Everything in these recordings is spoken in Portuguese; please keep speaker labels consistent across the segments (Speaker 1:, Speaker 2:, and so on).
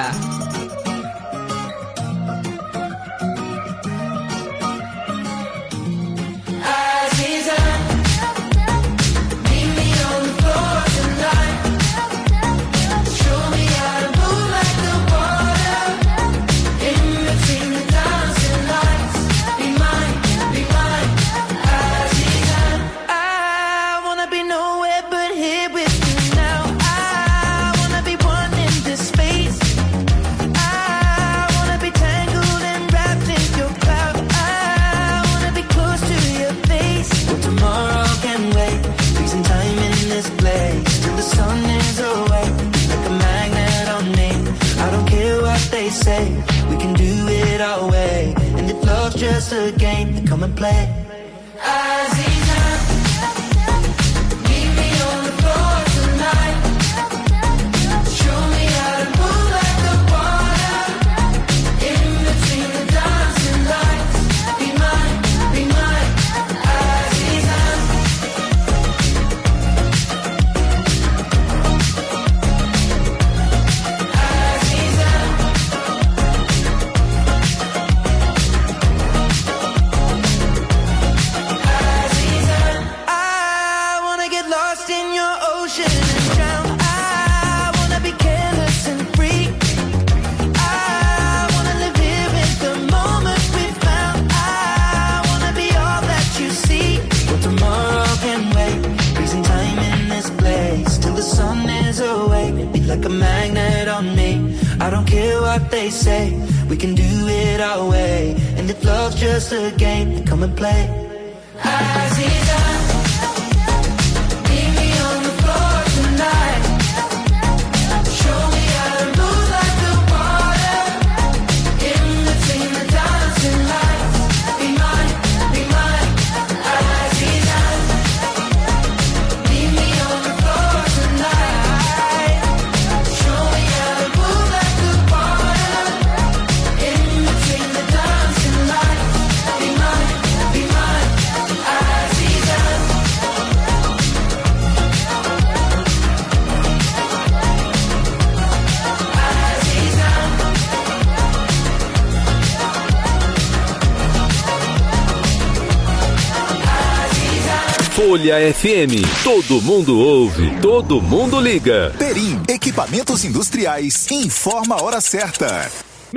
Speaker 1: Just a game, come and play. Like a magnet on me. I don't care what they say, we can do it our way. And if love's just a game, come and play. Aziza, meet me on the floor tonight. Show me how to move like the water. In between the dancing lights. Be mine, Aziza. Meet me on the floor tonight.
Speaker 2: Folha FM, todo mundo ouve, todo mundo liga.
Speaker 3: Perim, equipamentos industriais, informa a hora certa.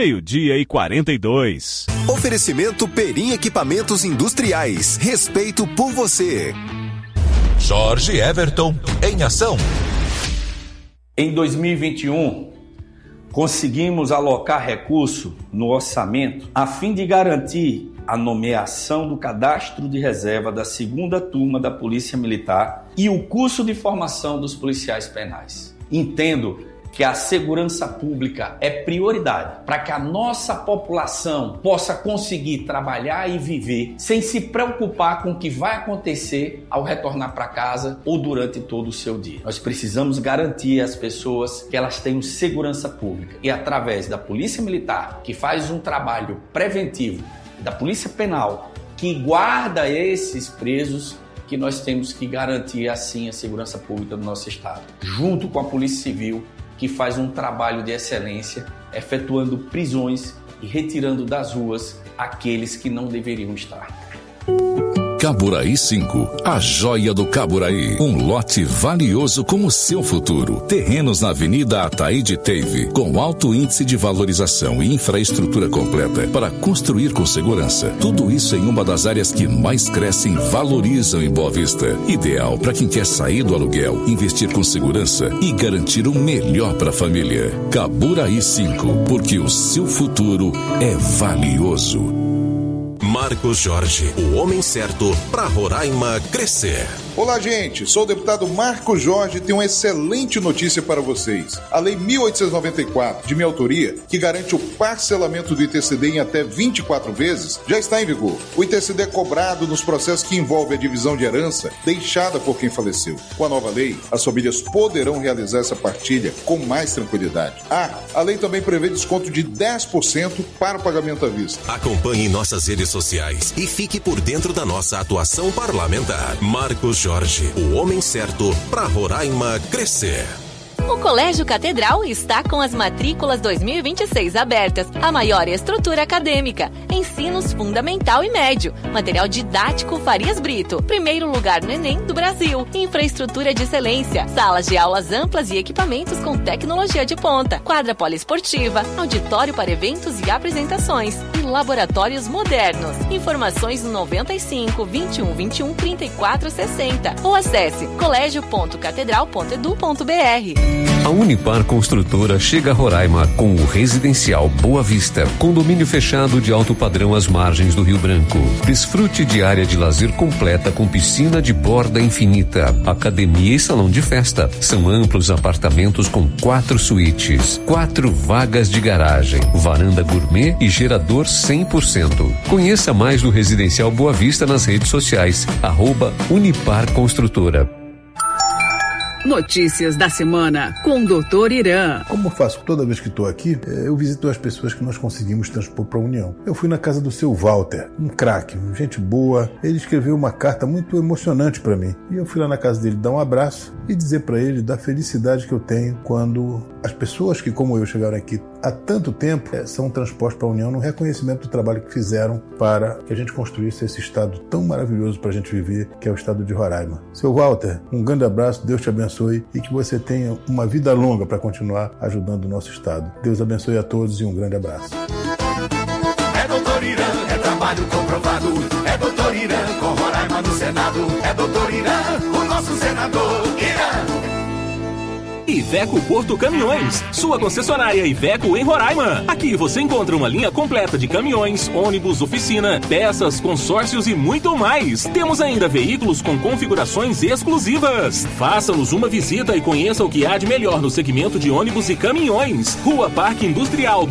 Speaker 4: 12:42.
Speaker 3: Oferecimento Perim Equipamentos Industriais, respeito por você.
Speaker 5: Jorge Everton, em ação.
Speaker 6: Em 2021, conseguimos alocar recurso no orçamento a fim de garantir a nomeação do cadastro de reserva da 2ª turma da Polícia Militar e o curso de formação dos policiais penais. Entendo que a segurança pública é prioridade para que a nossa população possa conseguir trabalhar e viver sem se preocupar com o que vai acontecer ao retornar para casa ou durante todo o seu dia. Nós precisamos garantir às pessoas que elas tenham segurança pública e através da Polícia Militar, que faz um trabalho preventivo, da Polícia Penal, que guarda esses presos, que nós temos que garantir assim a segurança pública do nosso estado, junto com a Polícia Civil, que faz um trabalho de excelência, efetuando prisões e retirando das ruas aqueles que não deveriam estar.
Speaker 5: Caburaí 5, a joia do Caburaí. Um lote valioso como o seu futuro. Terrenos na Avenida Ataíde Teve, com alto índice de valorização e infraestrutura completa para construir com segurança. Tudo isso em uma das áreas que mais crescem e valorizam em Boa Vista. Ideal para quem quer sair do aluguel, investir com segurança e garantir o melhor para a família. Caburaí 5, porque o seu futuro é valioso.
Speaker 7: Marcos Jorge, o homem certo para Roraima crescer.
Speaker 8: Olá, gente. Sou o deputado Marcos Jorge e tenho uma excelente notícia para vocês. A Lei 1894, de minha autoria, que garante o parcelamento do ITCD em até 24 vezes, já está em vigor. O ITCD é cobrado nos processos que envolvem a divisão de herança deixada por quem faleceu. Com a nova lei, as famílias poderão realizar essa partilha com mais tranquilidade. A lei também prevê desconto de 10% para o pagamento à vista.
Speaker 7: Acompanhe nossas redes sociais e fique por dentro da nossa atuação parlamentar. Marcos Jorge, o homem certo para Roraima crescer.
Speaker 4: O Colégio Catedral está com as matrículas 2026 abertas. A maior estrutura acadêmica, ensinos fundamental e médio, material didático Farias Brito, primeiro lugar no Enem do Brasil, infraestrutura de excelência, salas de aulas amplas e equipamentos com tecnologia de ponta, quadra poliesportiva, auditório para eventos e apresentações e laboratórios modernos. Informações no 95 21 21 34 60 ou acesse colégio.catedral.edu.br.
Speaker 9: A Unipar Construtora chega a Roraima com o Residencial Boa Vista, condomínio fechado de alto padrão às margens do Rio Branco. Desfrute de área de lazer completa com piscina de borda infinita, academia e salão de festa. São amplos apartamentos com 4 suítes, 4 vagas de garagem, varanda gourmet e gerador 100%. Conheça mais do Residencial Boa Vista nas redes sociais, @Unipar Construtora.
Speaker 10: Notícias da semana com o Dr. Irã.
Speaker 11: Como eu faço toda vez que estou aqui, eu visito as pessoas que nós conseguimos transpor para a União. Eu fui na casa do seu Walter, um craque, gente boa. Ele escreveu uma carta muito emocionante para mim. E eu fui lá na casa dele dar um abraço e dizer para ele da felicidade que eu tenho quando as pessoas que, como eu, chegaram aqui há tanto tempo, são transpostas para a União no reconhecimento do trabalho que fizeram para que a gente construísse esse estado tão maravilhoso para a gente viver, que é o estado de Roraima. Seu Walter, um grande abraço, Deus te abençoe e que você tenha uma vida longa para continuar ajudando o nosso estado. Deus abençoe a todos e um grande abraço.
Speaker 1: É Doutor Irã, é trabalho comprovado. É Doutor Irã, com Roraima no Senado. É Doutor Irã, o nosso senador. Irã.
Speaker 12: Iveco Porto Caminhões, sua concessionária Iveco em Roraima. Aqui você encontra uma linha completa de caminhões, ônibus, oficina, peças, consórcios e muito mais. Temos ainda veículos com configurações exclusivas. Faça-nos uma visita e conheça o que há de melhor no segmento de ônibus e caminhões. Rua Parque Industrial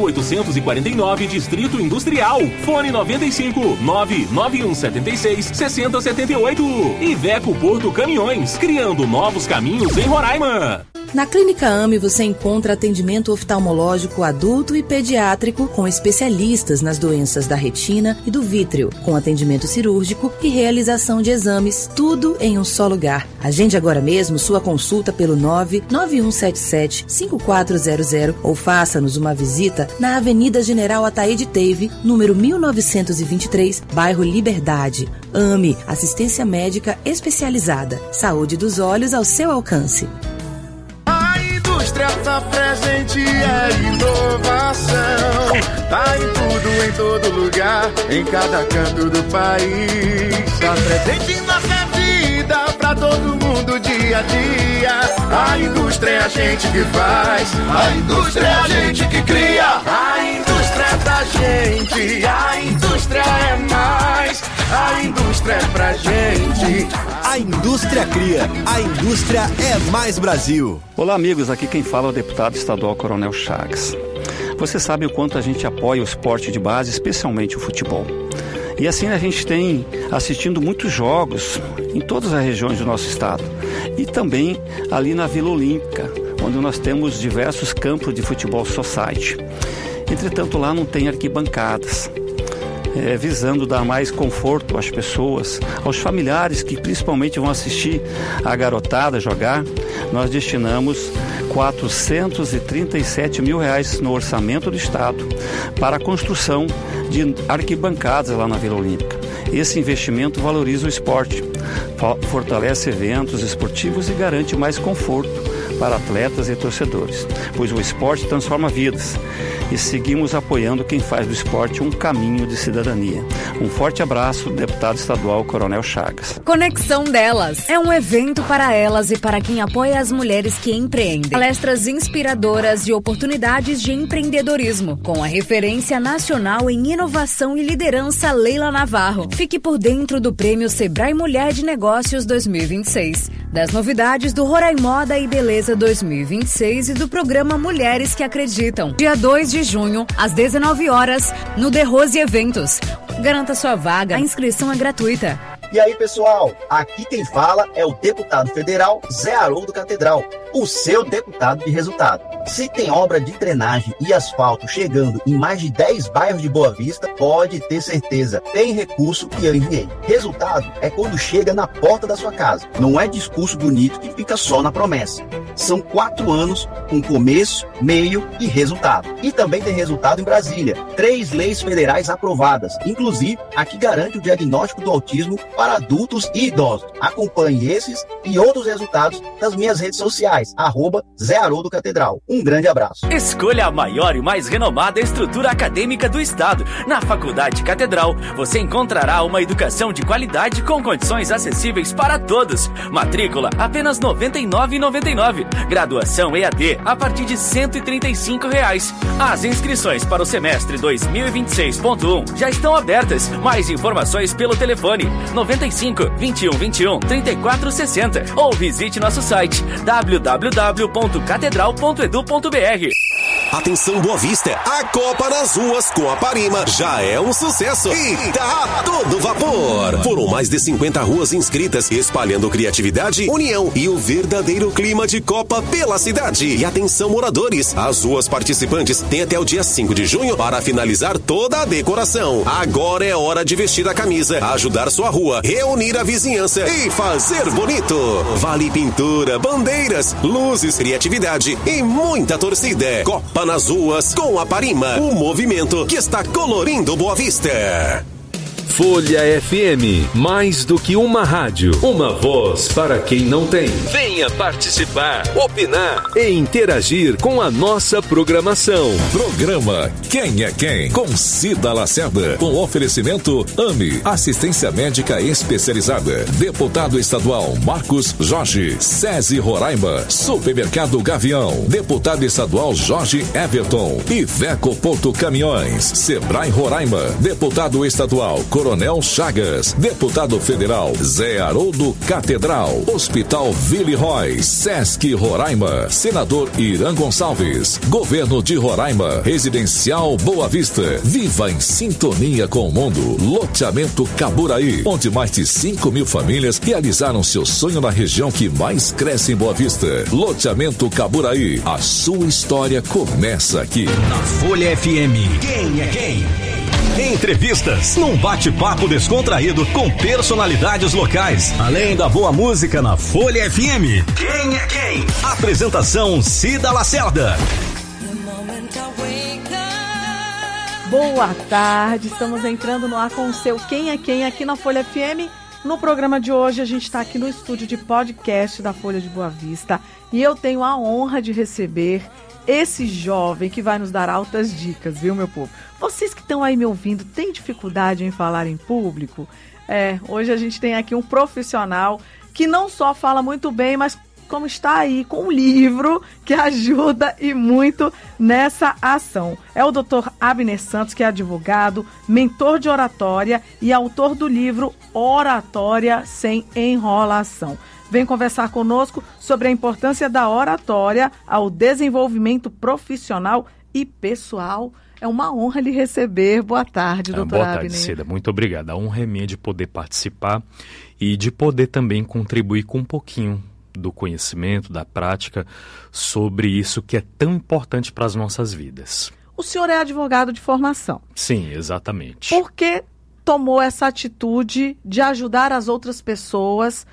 Speaker 12: 2849, Distrito Industrial. Fone 95 99176 6078. Iveco Porto Caminhões, criando novos caminhos em Roraima.
Speaker 13: Na Clínica AME você encontra atendimento oftalmológico adulto e pediátrico com especialistas nas doenças da retina e do vítreo, com atendimento cirúrgico e realização de exames, tudo em um só lugar. Agende agora mesmo sua consulta pelo 99177-5400 ou faça-nos uma visita na Avenida General Ataíde Teve, número 1923, bairro Liberdade. AME, assistência médica especializada. Saúde dos olhos ao seu alcance.
Speaker 1: A indústria tá presente, é inovação. Tá em tudo, em todo lugar, em cada canto do país. Tá presente em nossa vida, pra todo mundo dia a dia. A indústria é a gente que faz, a indústria é a gente que cria. A indústria é pra gente, a indústria é mais. A indústria é pra gente.
Speaker 14: A indústria cria, a indústria é mais Brasil.
Speaker 15: Olá amigos, aqui quem fala é o deputado estadual Coronel Chagas. Você sabe o quanto a gente apoia o esporte de base, especialmente o futebol. E assim a gente tem assistindo muitos jogos em todas as regiões do nosso estado. E também ali na Vila Olímpica, onde nós temos diversos campos de futebol society. Entretanto, lá não tem arquibancadas. Visando dar mais conforto às pessoas, aos familiares que principalmente vão assistir a garotada jogar, nós destinamos R$437 mil no orçamento do estado para a construção de arquibancadas lá na Vila Olímpica. Esse investimento valoriza o esporte, fortalece eventos esportivos e garante mais conforto para atletas e torcedores, pois o esporte transforma vidas. E seguimos apoiando quem faz do esporte um caminho de cidadania. Um forte abraço, deputado estadual Coronel Chagas.
Speaker 16: Conexão Delas é um evento para elas e para quem apoia as mulheres que empreendem. Palestras inspiradoras de oportunidades de empreendedorismo, com a referência nacional em inovação e liderança Leila Navarro. Fique por dentro do Prêmio Sebrae Mulher de Negócios 2026, das novidades do Roraimoda e Beleza 2026 e do programa Mulheres que Acreditam. Dia 2 de junho, às 19 horas, no The Rose Eventos. Garanta sua vaga, a inscrição é gratuita.
Speaker 17: E aí, pessoal, aqui quem fala é o deputado federal Zé Haroldo Catedral. o seu deputado de resultado. Se tem obra de drenagem e asfalto chegando em mais de 10 bairros de Boa Vista, pode ter certeza, tem recurso que eu enviei. Resultado é quando chega na porta da sua casa. Não é discurso bonito que fica só na promessa. São 4 anos com começo, meio e resultado. E também tem resultado em Brasília. 3 leis federais aprovadas, inclusive a que garante o diagnóstico do autismo para adultos e idosos. Acompanhe esses e outros resultados nas minhas redes sociais, @Zé Haroldo Catedral. Um grande abraço.
Speaker 18: Escolha a maior e mais renomada estrutura acadêmica do estado. Na Faculdade Catedral, você encontrará uma educação de qualidade com condições acessíveis para todos. Matrícula apenas R$ 99,99. Graduação EAD a partir de R$ 135. As inscrições para o semestre 2026.1 já estão abertas. Mais informações pelo telefone 95 21 21 34 60 ou visite nosso site www.catedral.edu.br.
Speaker 7: Atenção Boa Vista, a Copa nas ruas com a Parima já é um sucesso e tá a todo vapor. Foram mais de 50 ruas inscritas, espalhando criatividade, união e o verdadeiro clima de Copa pela cidade. E atenção moradores, as ruas participantes têm até o dia 5 de junho para finalizar toda a decoração. Agora é hora de vestir a camisa, ajudar sua rua, reunir a vizinhança e fazer bonito. Vale pintura, bandeiras, luzes, criatividade e muita torcida. Copa nas ruas com a Parima, o movimento que está colorindo Boa Vista.
Speaker 2: Folha FM, mais do que uma rádio, uma voz para quem não tem. Venha participar, opinar e interagir com a nossa programação.
Speaker 5: Programa Quem é Quem? Com Cida Lacerda. Com oferecimento AME, assistência médica especializada. Deputado estadual Marcos Jorge. SESI Roraima. Supermercado Gavião. Deputado estadual Jorge Everton. Iveco Porto Caminhões. Sebrae Roraima. Deputado estadual Coronel Chagas. Deputado federal Zé Haroldo Catedral. Hospital Villeroy. Sesc Roraima. Senador Irã Gonçalves. Governo de Roraima. Residencial Boa Vista. Viva em sintonia com o mundo. Loteamento Caburaí, onde mais de 5.000 famílias realizaram seu sonho na região que mais cresce em Boa Vista. Loteamento Caburaí. A sua história começa aqui.
Speaker 14: Na Folha FM. Quem é quem? Entrevistas, num bate-papo descontraído com personalidades locais. Além da boa música na Folha FM. Quem é quem? Apresentação Cida Lacerda.
Speaker 19: Boa tarde, estamos entrando no ar com o seu Quem é Quem aqui na Folha FM. No programa de hoje a gente está aqui no estúdio de podcast da Folha de Boa Vista e eu tenho a honra de receber esse jovem que vai nos dar altas dicas, viu, meu povo? Vocês que estão aí me ouvindo, têm dificuldade em falar em público? Hoje a gente tem aqui um profissional que não só fala muito bem, mas como está aí com um livro que ajuda e muito nessa ação. É o Dr. Abner Santos, que é advogado, mentor de oratória e autor do livro Oratória Sem Enrolação. Vem conversar conosco sobre a importância da oratória ao desenvolvimento profissional e pessoal. É uma honra lhe receber. Boa tarde, doutor Abner.
Speaker 20: Boa tarde, Cida. Muito obrigado. A honra é minha de poder participar e de poder também contribuir com um pouquinho do conhecimento, da prática, sobre isso que é tão importante para as nossas vidas.
Speaker 19: O senhor é advogado de formação.
Speaker 20: Sim, exatamente.
Speaker 19: Por que tomou essa atitude de ajudar as outras pessoas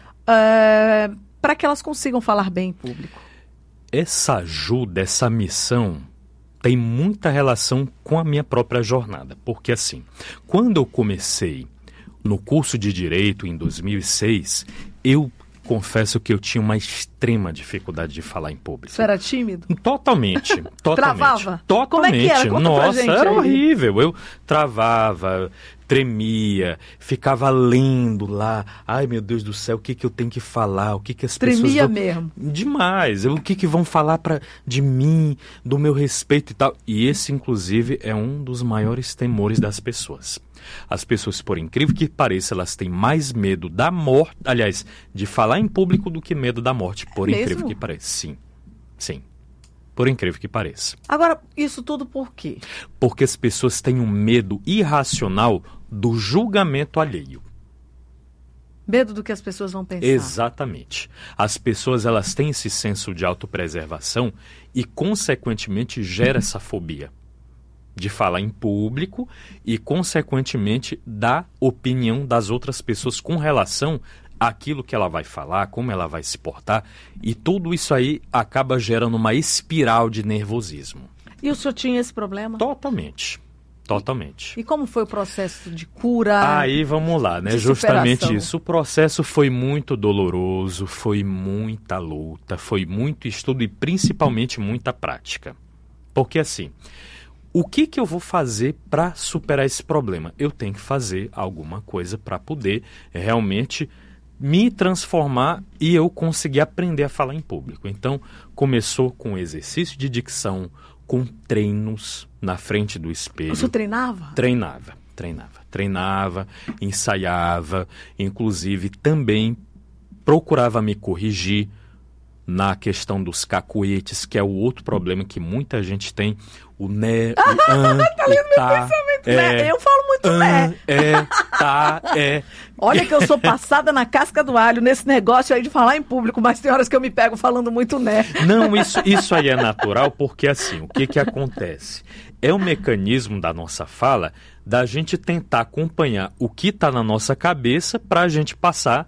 Speaker 19: para que elas consigam falar bem em público?
Speaker 20: Essa ajuda, essa missão tem muita relação com a minha própria jornada. Porque assim, quando eu comecei no curso de Direito em 2006, eu confesso que eu tinha uma extrema dificuldade de falar em público.
Speaker 19: Você era tímido?
Speaker 20: Totalmente.
Speaker 19: Travava?
Speaker 20: Totalmente.
Speaker 19: Como é que era? Conta
Speaker 20: Nossa,
Speaker 19: pra gente
Speaker 20: era
Speaker 19: aí.
Speaker 20: horrível. Eu travava, tremia, ficava lendo lá. Ai, meu Deus do céu, o que eu tenho que falar? O que as pessoas
Speaker 19: Tremia
Speaker 20: vão...
Speaker 19: mesmo.
Speaker 20: Demais. O que vão falar de mim, do meu respeito e tal. E esse, inclusive, é um dos maiores temores das pessoas. As pessoas, por incrível que pareça, elas têm mais medo da morte, aliás, de falar em público do que medo da morte, por incrível que pareça. Sim, sim, por incrível que pareça.
Speaker 19: Agora, isso tudo por quê?
Speaker 20: Porque as pessoas têm um medo irracional do julgamento alheio.
Speaker 19: Medo do que as pessoas vão pensar.
Speaker 20: Exatamente. As pessoas, elas têm esse senso de autopreservação e, consequentemente, gera essa fobia de falar em público e, consequentemente, da opinião das outras pessoas com relação àquilo que ela vai falar, como ela vai se portar, e tudo isso aí acaba gerando uma espiral de nervosismo.
Speaker 19: E o senhor tinha esse problema?
Speaker 20: Totalmente. Totalmente.
Speaker 19: E como foi o processo de cura?
Speaker 20: Aí vamos lá, né? Justamente isso. O processo foi muito doloroso, foi muita luta, foi muito estudo e principalmente muita prática. Porque assim, o que eu vou fazer para superar esse problema? Eu tenho que fazer alguma coisa para poder realmente me transformar e eu conseguir aprender a falar em público. Então, começou com exercício de dicção, com treinos na frente do espelho.
Speaker 19: Você treinava?
Speaker 20: Treinava, ensaiava, inclusive também procurava me corrigir na questão dos cacuetes, que é o outro problema que muita gente tem, o né, o an,
Speaker 19: tá lendo meu pensamento, né? Eu falo muito né. Olha que eu sou passada na casca do alho nesse negócio aí de falar em público, mas tem horas que eu me pego falando muito né.
Speaker 20: Não, isso aí é natural, porque assim, o que acontece? É um mecanismo da nossa fala da gente tentar acompanhar o que está na nossa cabeça para a gente passar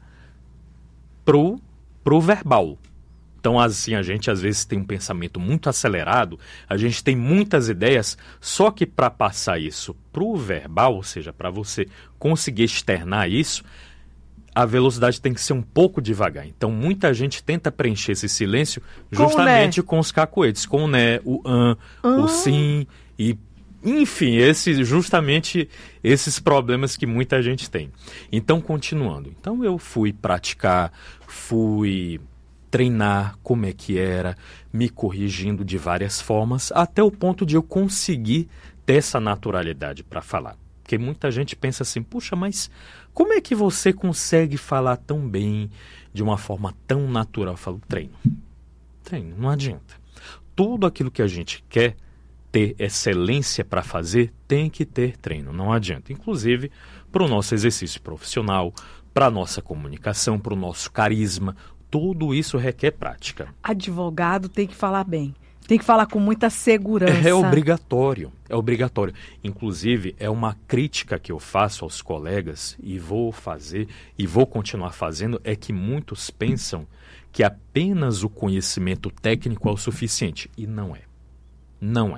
Speaker 20: pro verbal. Então, assim, a gente às vezes tem um pensamento muito acelerado, a gente tem muitas ideias, só que para passar isso para o verbal, ou seja, para você conseguir externar isso, a velocidade tem que ser um pouco devagar. Então, muita gente tenta preencher esse silêncio justamente com os cacoetes, com o né, o an, o sim, e enfim, justamente esses problemas que muita gente tem. Então, continuando. Então, eu fui praticar, fui treinar como é que era, me corrigindo de várias formas, até o ponto de eu conseguir ter essa naturalidade para falar. Porque muita gente pensa assim, puxa, mas como é que você consegue falar tão bem, de uma forma tão natural? Eu falo, treino, não adianta. Tudo aquilo que a gente quer ter excelência para fazer, tem que ter treino, não adianta. Inclusive, para o nosso exercício profissional, para a nossa comunicação, para o nosso carisma, tudo isso requer prática.
Speaker 19: Advogado tem que falar bem, tem que falar com muita segurança.
Speaker 20: É obrigatório. Inclusive, é uma crítica que eu faço aos colegas e vou fazer e vou continuar fazendo, é que muitos pensam que apenas o conhecimento técnico é o suficiente. E não é. Não é.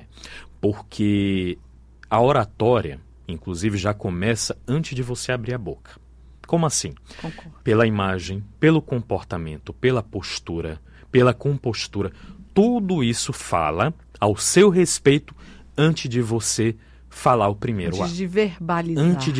Speaker 20: Porque a oratória, inclusive, já começa antes de você abrir a boca. Como assim?
Speaker 19: Concordo.
Speaker 20: Pela imagem, pelo comportamento, pela postura, pela compostura. Tudo isso fala ao seu respeito antes de você falar o primeiro
Speaker 19: Antes de verbalizar.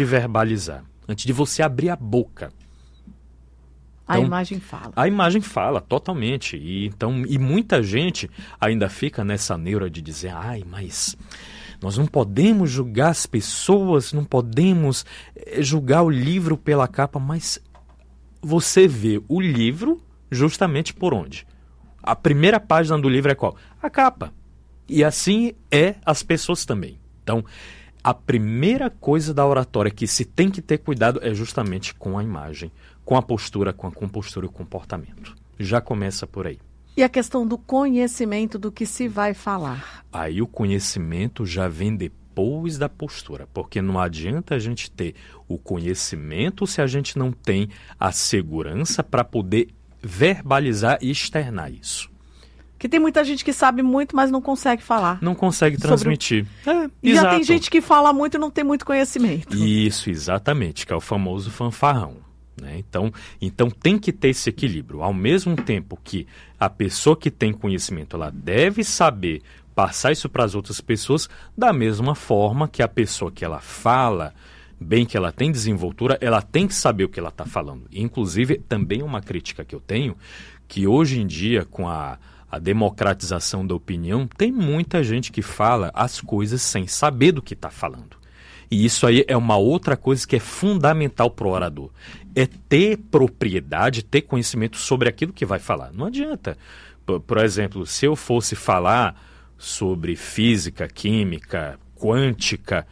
Speaker 20: Antes de você abrir a boca.
Speaker 19: Então, a imagem fala.
Speaker 20: A imagem fala, totalmente. E muita gente ainda fica nessa neura de dizer, mas nós não podemos julgar as pessoas, não podemos julgar o livro pela capa, mas você vê o livro justamente por onde? A primeira página do livro é qual? A capa. E assim é as pessoas também. Então, a primeira coisa da oratória que se tem que ter cuidado é justamente com a imagem, com a postura, com a compostura e o comportamento. Já começa por aí.
Speaker 19: E a questão do conhecimento do que se vai falar?
Speaker 20: Aí o conhecimento já vem depois da postura, porque não adianta a gente ter o conhecimento se a gente não tem a segurança para poder verbalizar e externar isso.
Speaker 19: Que tem muita gente que sabe muito, mas não consegue falar.
Speaker 20: Não consegue transmitir.
Speaker 19: E já tem gente que fala muito e não tem muito conhecimento.
Speaker 20: Isso, exatamente, que é o famoso fanfarrão. Né? Então tem que ter esse equilíbrio. Ao mesmo tempo que a pessoa que tem conhecimento, ela deve saber passar isso para as outras pessoas, da mesma forma que a pessoa que ela fala bem, que ela tem desenvoltura, ela tem que saber o que ela está falando. Inclusive, também uma crítica que eu tenho, que hoje em dia, com a democratização da opinião, tem muita gente que fala as coisas sem saber do que está falando. E isso aí é uma outra coisa que é fundamental para o orador. É ter propriedade, ter conhecimento sobre aquilo que vai falar. Não adianta. Por exemplo, se eu fosse falar sobre física, química, quântica,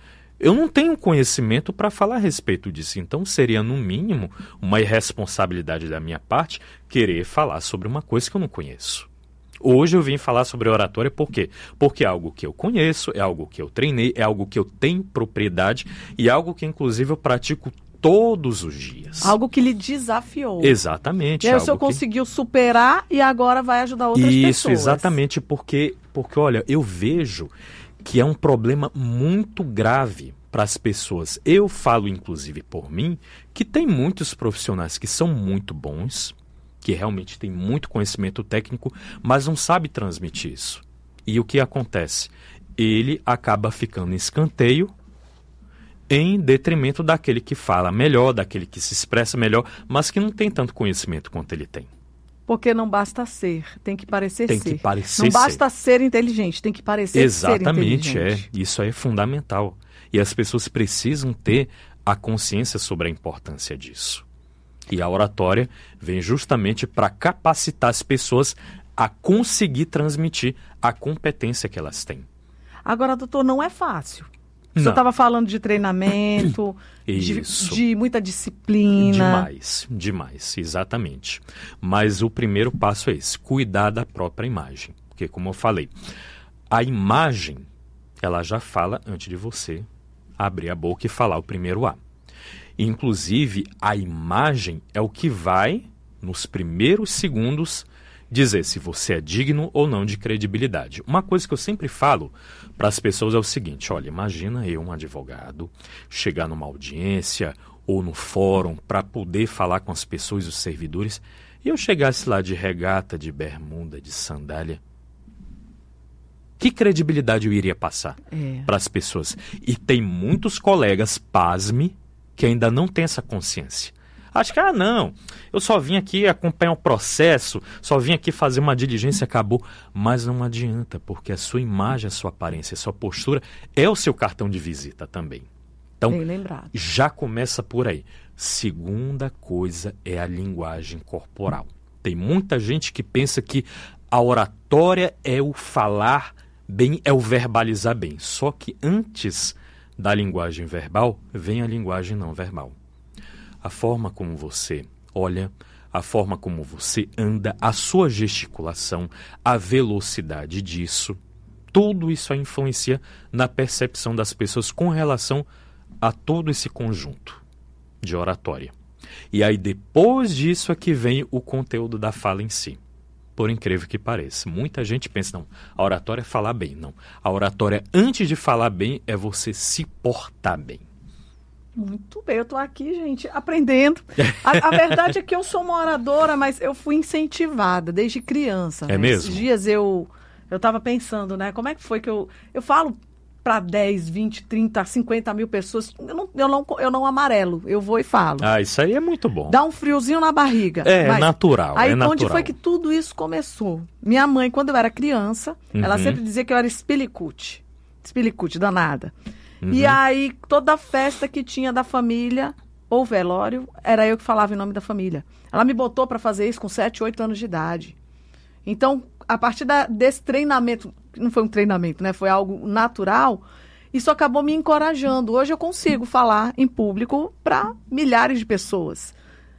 Speaker 20: eu não tenho conhecimento para falar a respeito disso. Então seria, no mínimo, uma irresponsabilidade da minha parte querer falar sobre uma coisa que eu não conheço. Hoje eu vim falar sobre oratória por quê? Porque é algo que eu conheço, é algo que eu treinei, é algo que eu tenho propriedade e é algo que, inclusive, eu pratico todos os dias.
Speaker 19: Algo que lhe desafiou.
Speaker 20: Exatamente.
Speaker 19: E aí o senhor conseguiu superar e agora vai ajudar outras pessoas.
Speaker 20: Isso, exatamente, porque, olha, eu vejo que é um problema muito grave para as pessoas. Eu falo, inclusive, por mim, que tem muitos profissionais que são muito bons, que realmente têm muito conhecimento técnico, mas não sabe transmitir isso. E o que acontece? Ele acaba ficando em escanteio em detrimento daquele que fala melhor, daquele que se expressa melhor, mas que não tem tanto conhecimento quanto ele tem.
Speaker 19: Porque não basta ser, tem que parecer ser.
Speaker 20: Tem que parecer
Speaker 19: não basta ser inteligente, tem que parecer ser inteligente.
Speaker 20: Exatamente, isso é fundamental. E as pessoas precisam ter a consciência sobre a importância disso. E a oratória vem justamente para capacitar as pessoas a conseguir transmitir a competência que elas têm.
Speaker 19: Agora, doutor, não é fácil. O senhor estava falando de treinamento, de muita disciplina.
Speaker 20: Demais, exatamente. Mas o primeiro passo é esse, cuidar da própria imagem. Porque, como eu falei, a imagem, ela já fala antes de você abrir a boca e falar o primeiro A. Inclusive, a imagem é o que vai, nos primeiros segundos, dizer se você é digno ou não de credibilidade. Uma coisa que eu sempre falo para as pessoas é o seguinte, olha, imagina eu, um advogado, chegar numa audiência ou no fórum para poder falar com as pessoas, os servidores, e eu chegasse lá de regata, de bermuda, de sandália. Que credibilidade eu iria passar para as pessoas? E tem muitos colegas, pasme, que ainda não têm essa consciência. Acho que, não, eu só vim aqui acompanhar o processo, só vim aqui fazer uma diligência, acabou. Mas não adianta, porque a sua imagem, a sua aparência, a sua postura é o seu cartão de visita também. Então, já começa por aí. Segunda coisa é a linguagem corporal. Tem muita gente que pensa que a oratória é o falar bem, é o verbalizar bem. Só que antes da linguagem verbal, vem a linguagem não verbal. A forma como você olha, a forma como você anda, a sua gesticulação, a velocidade disso, tudo isso influencia na percepção das pessoas com relação a todo esse conjunto de oratória. E aí depois disso é que vem o conteúdo da fala em si. Por incrível que pareça. Muita gente pensa, não, a oratória é falar bem. Não, a oratória antes de falar bem é você se portar bem.
Speaker 19: Muito bem, eu estou aqui, gente, aprendendo. A verdade é que eu sou uma oradora, mas eu fui incentivada desde criança.
Speaker 20: É mesmo?
Speaker 19: Esses dias eu estava pensando, né, como é que foi que eu falo para 10, 20, 30, 50 mil pessoas, eu não amarelo, eu vou e falo.
Speaker 20: Isso aí é muito bom.
Speaker 19: Dá um friozinho na barriga.
Speaker 20: É natural,
Speaker 19: aí,
Speaker 20: é natural.
Speaker 19: Onde foi que tudo isso começou? Minha mãe, quando eu era criança, ela sempre dizia que eu era espilicute danada. E aí, toda festa que tinha da família, ou velório, era eu que falava em nome da família. Ela me botou para fazer isso com 7, 8 anos de idade. Então, a partir desse treinamento, não foi um treinamento, né? Foi algo natural, isso acabou me encorajando. Hoje eu consigo falar em público para milhares de pessoas.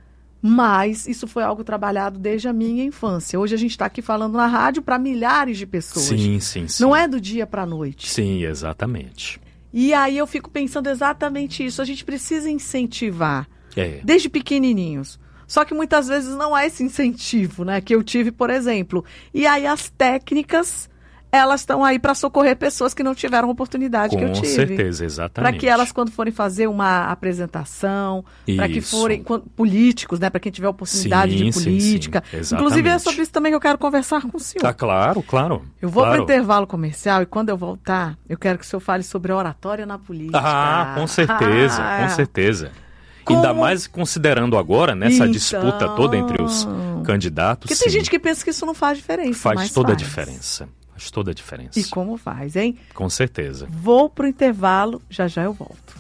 Speaker 19: Mas isso foi algo trabalhado desde a minha infância. Hoje a gente está aqui falando na rádio para milhares de pessoas.
Speaker 20: Sim.
Speaker 19: Não é do dia para a noite.
Speaker 20: Sim, exatamente.
Speaker 19: E aí eu fico pensando exatamente isso. A gente precisa incentivar desde pequenininhos. Só que muitas vezes não há esse incentivo, né? Que eu tive, por exemplo. E aí as técnicas, elas estão aí para socorrer pessoas que não tiveram a oportunidade que eu tive. Com
Speaker 20: certeza, exatamente.
Speaker 19: Para que elas, quando forem fazer uma apresentação, para que forem políticos, né? Para quem tiver oportunidade de política.
Speaker 20: Sim,
Speaker 19: inclusive é sobre isso também que eu quero conversar com o senhor.
Speaker 20: Tá, claro.
Speaker 19: Eu vou para o intervalo comercial e quando eu voltar, eu quero que o senhor fale sobre oratória na política.
Speaker 20: Com certeza. Ainda mais considerando agora, nessa disputa toda entre os candidatos.
Speaker 19: Porque tem gente que pensa que isso não faz diferença.
Speaker 20: Faz toda a diferença. Faz toda a diferença.
Speaker 19: E como faz, hein?
Speaker 20: Com certeza.
Speaker 19: Vou pro intervalo, já eu volto.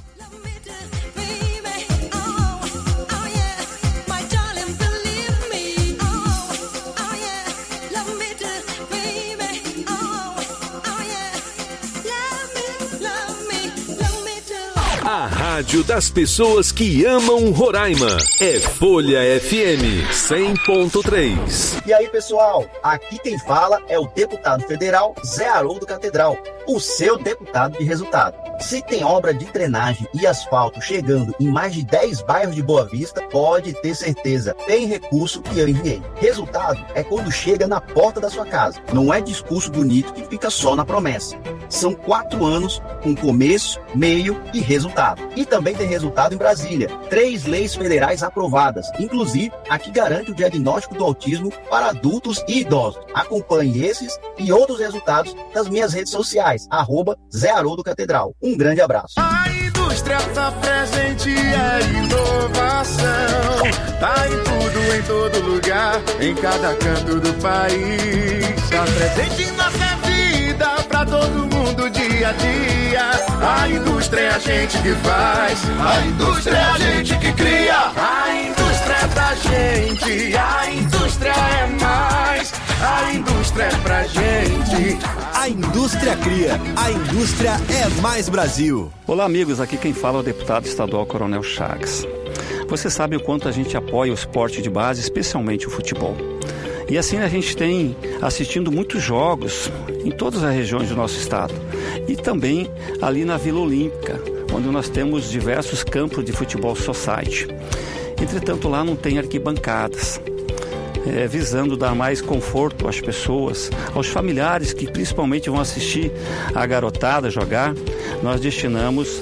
Speaker 2: rádio das pessoas que amam Roraima. É Folha FM 100.3.
Speaker 17: E aí, pessoal, aqui quem fala é o deputado federal Zé Haroldo Catedral, o seu deputado de resultado. Se tem obra de drenagem e asfalto chegando em mais de 10 bairros de Boa Vista, pode ter certeza, tem recurso que eu enviei. Resultado é quando chega na porta da sua casa. Não é discurso bonito que fica só na promessa. São 4 anos com começo, meio e resultado. E também tem resultado em Brasília. 3 leis federais aprovadas, inclusive a que garante o diagnóstico do autismo para adultos e idosos. Acompanhe esses e outros resultados nas minhas redes sociais, @Zé Haroldo Catedral. Um grande abraço.
Speaker 1: A indústria tá presente, é inovação. Tá em tudo, em todo lugar, em cada canto do país. Tá presente em nossa vida, pra todo mundo, dia a dia. A indústria é a gente que faz, a indústria é a gente que cria. A indústria é pra gente, a indústria é mais. A indústria é pra gente.
Speaker 14: A indústria cria, a indústria é mais Brasil.
Speaker 15: Olá, amigos, aqui quem fala é o deputado estadual Coronel Chagas. Você sabe o quanto a gente apoia o esporte de base, especialmente o futebol. E assim a gente tem assistindo muitos jogos em todas as regiões do nosso estado. E também ali na Vila Olímpica, onde nós temos diversos campos de futebol society. Entretanto, lá não tem arquibancadas. Visando dar mais conforto às pessoas, aos familiares que principalmente vão assistir a garotada jogar, nós destinamos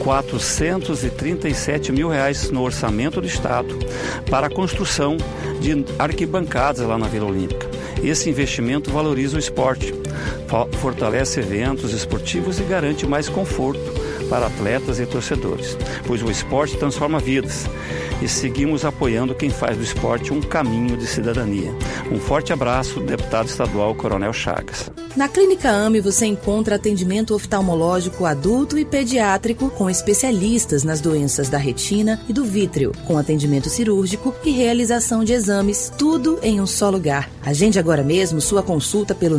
Speaker 15: R$437 mil no orçamento do estado para a construção de arquibancadas lá na Vila Olímpica. Esse investimento valoriza o esporte, fortalece eventos esportivos e garante mais conforto para atletas e torcedores, pois o esporte transforma vidas. E seguimos apoiando quem faz do esporte um caminho de cidadania. Um forte abraço, deputado estadual Coronel Chagas.
Speaker 13: Na Clínica AME você encontra atendimento oftalmológico adulto e pediátrico com especialistas nas doenças da retina e do vítreo, com atendimento cirúrgico e realização de exames, tudo em um só lugar. Agende agora mesmo sua consulta pelo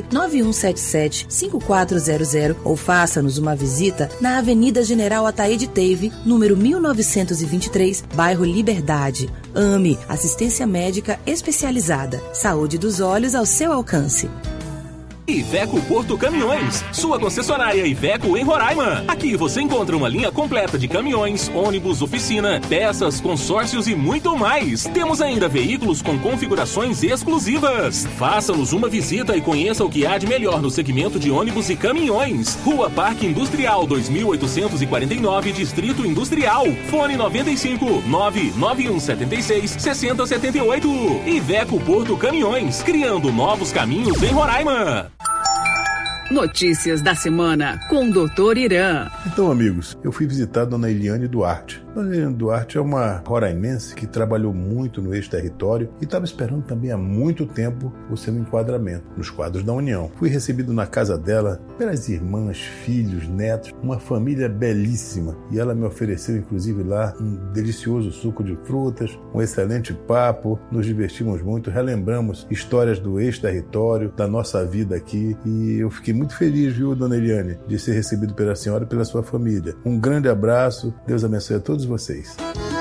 Speaker 13: 99177-5400 ou faça-nos uma visita na Avenida General Ataíde Teve, número 1923, bairro Liberdade. AME, assistência médica especializada. Saúde dos olhos ao seu alcance.
Speaker 12: Iveco Porto Caminhões, sua concessionária Iveco em Roraima. Aqui você encontra uma linha completa de caminhões, ônibus, oficina, peças, consórcios e muito mais. Temos ainda veículos com configurações exclusivas. Faça-nos uma visita e conheça o que há de melhor no segmento de ônibus e caminhões. Rua Parque Industrial 2849, Distrito Industrial. Fone 95 99176 6078. Iveco Porto Caminhões, criando novos caminhos em Roraima.
Speaker 10: Notícias da semana com o Dr. Irã.
Speaker 11: Então, amigos, eu fui visitar a dona Eliane Duarte. Dona Eliane Duarte é uma roraimense que trabalhou muito no ex-território e estava esperando também há muito tempo o seu enquadramento nos quadros da União. Fui recebido na casa dela pelas irmãs, filhos, netos, uma família belíssima. E ela me ofereceu, inclusive, lá um delicioso suco de frutas, um excelente papo. Nos divertimos muito, relembramos histórias do ex-território, da nossa vida aqui. E eu fiquei muito feliz, viu, dona Eliane, de ser recebido pela senhora e pela sua família. Um grande abraço, Deus abençoe a todos vocês.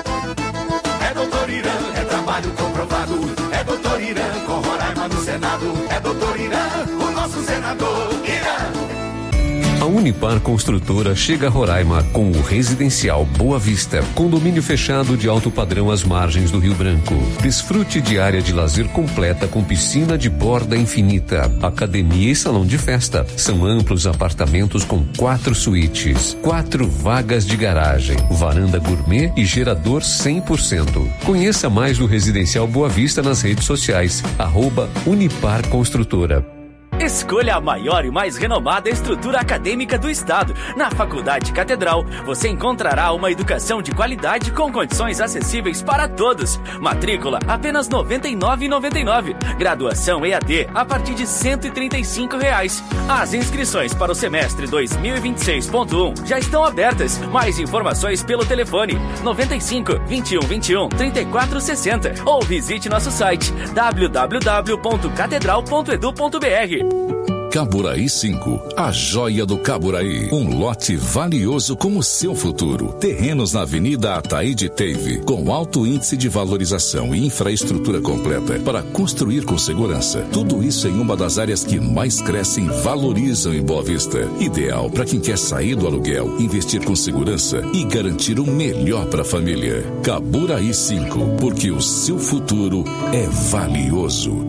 Speaker 1: É Doutor Irã, é trabalho comprovado. É Doutor Irã, com Roraima no Senado. É Doutor Irã, o nosso senador Irã.
Speaker 9: A Unipar Construtora chega a Roraima com o residencial Boa Vista, condomínio fechado de alto padrão às margens do Rio Branco. Desfrute de área de lazer completa com piscina de borda infinita, academia e salão de festa. São amplos apartamentos com 4 suítes, 4 vagas de garagem, varanda gourmet e gerador 100%. Conheça mais do residencial Boa Vista nas redes sociais, @Unipar Construtora.
Speaker 18: Escolha a maior e mais renomada estrutura acadêmica do estado. Na Faculdade Catedral, você encontrará uma educação de qualidade com condições acessíveis para todos. Matrícula apenas R$ 99,99. Graduação EAD a partir de R$ 135. As inscrições para o semestre 2026.1 já estão abertas. Mais informações pelo telefone 95 21 21 34 60 ou visite nosso site www.catedral.edu.br.
Speaker 5: Caburaí 5, a joia do Caburaí. Um lote valioso como seu futuro. Terrenos na Avenida Ataíde Teve, com alto índice de valorização e infraestrutura completa para construir com segurança. Tudo isso em uma das áreas que mais crescem e valorizam em Boa Vista. Ideal para quem quer sair do aluguel, investir com segurança e garantir o melhor para a família. Caburaí 5, porque o seu futuro é valioso.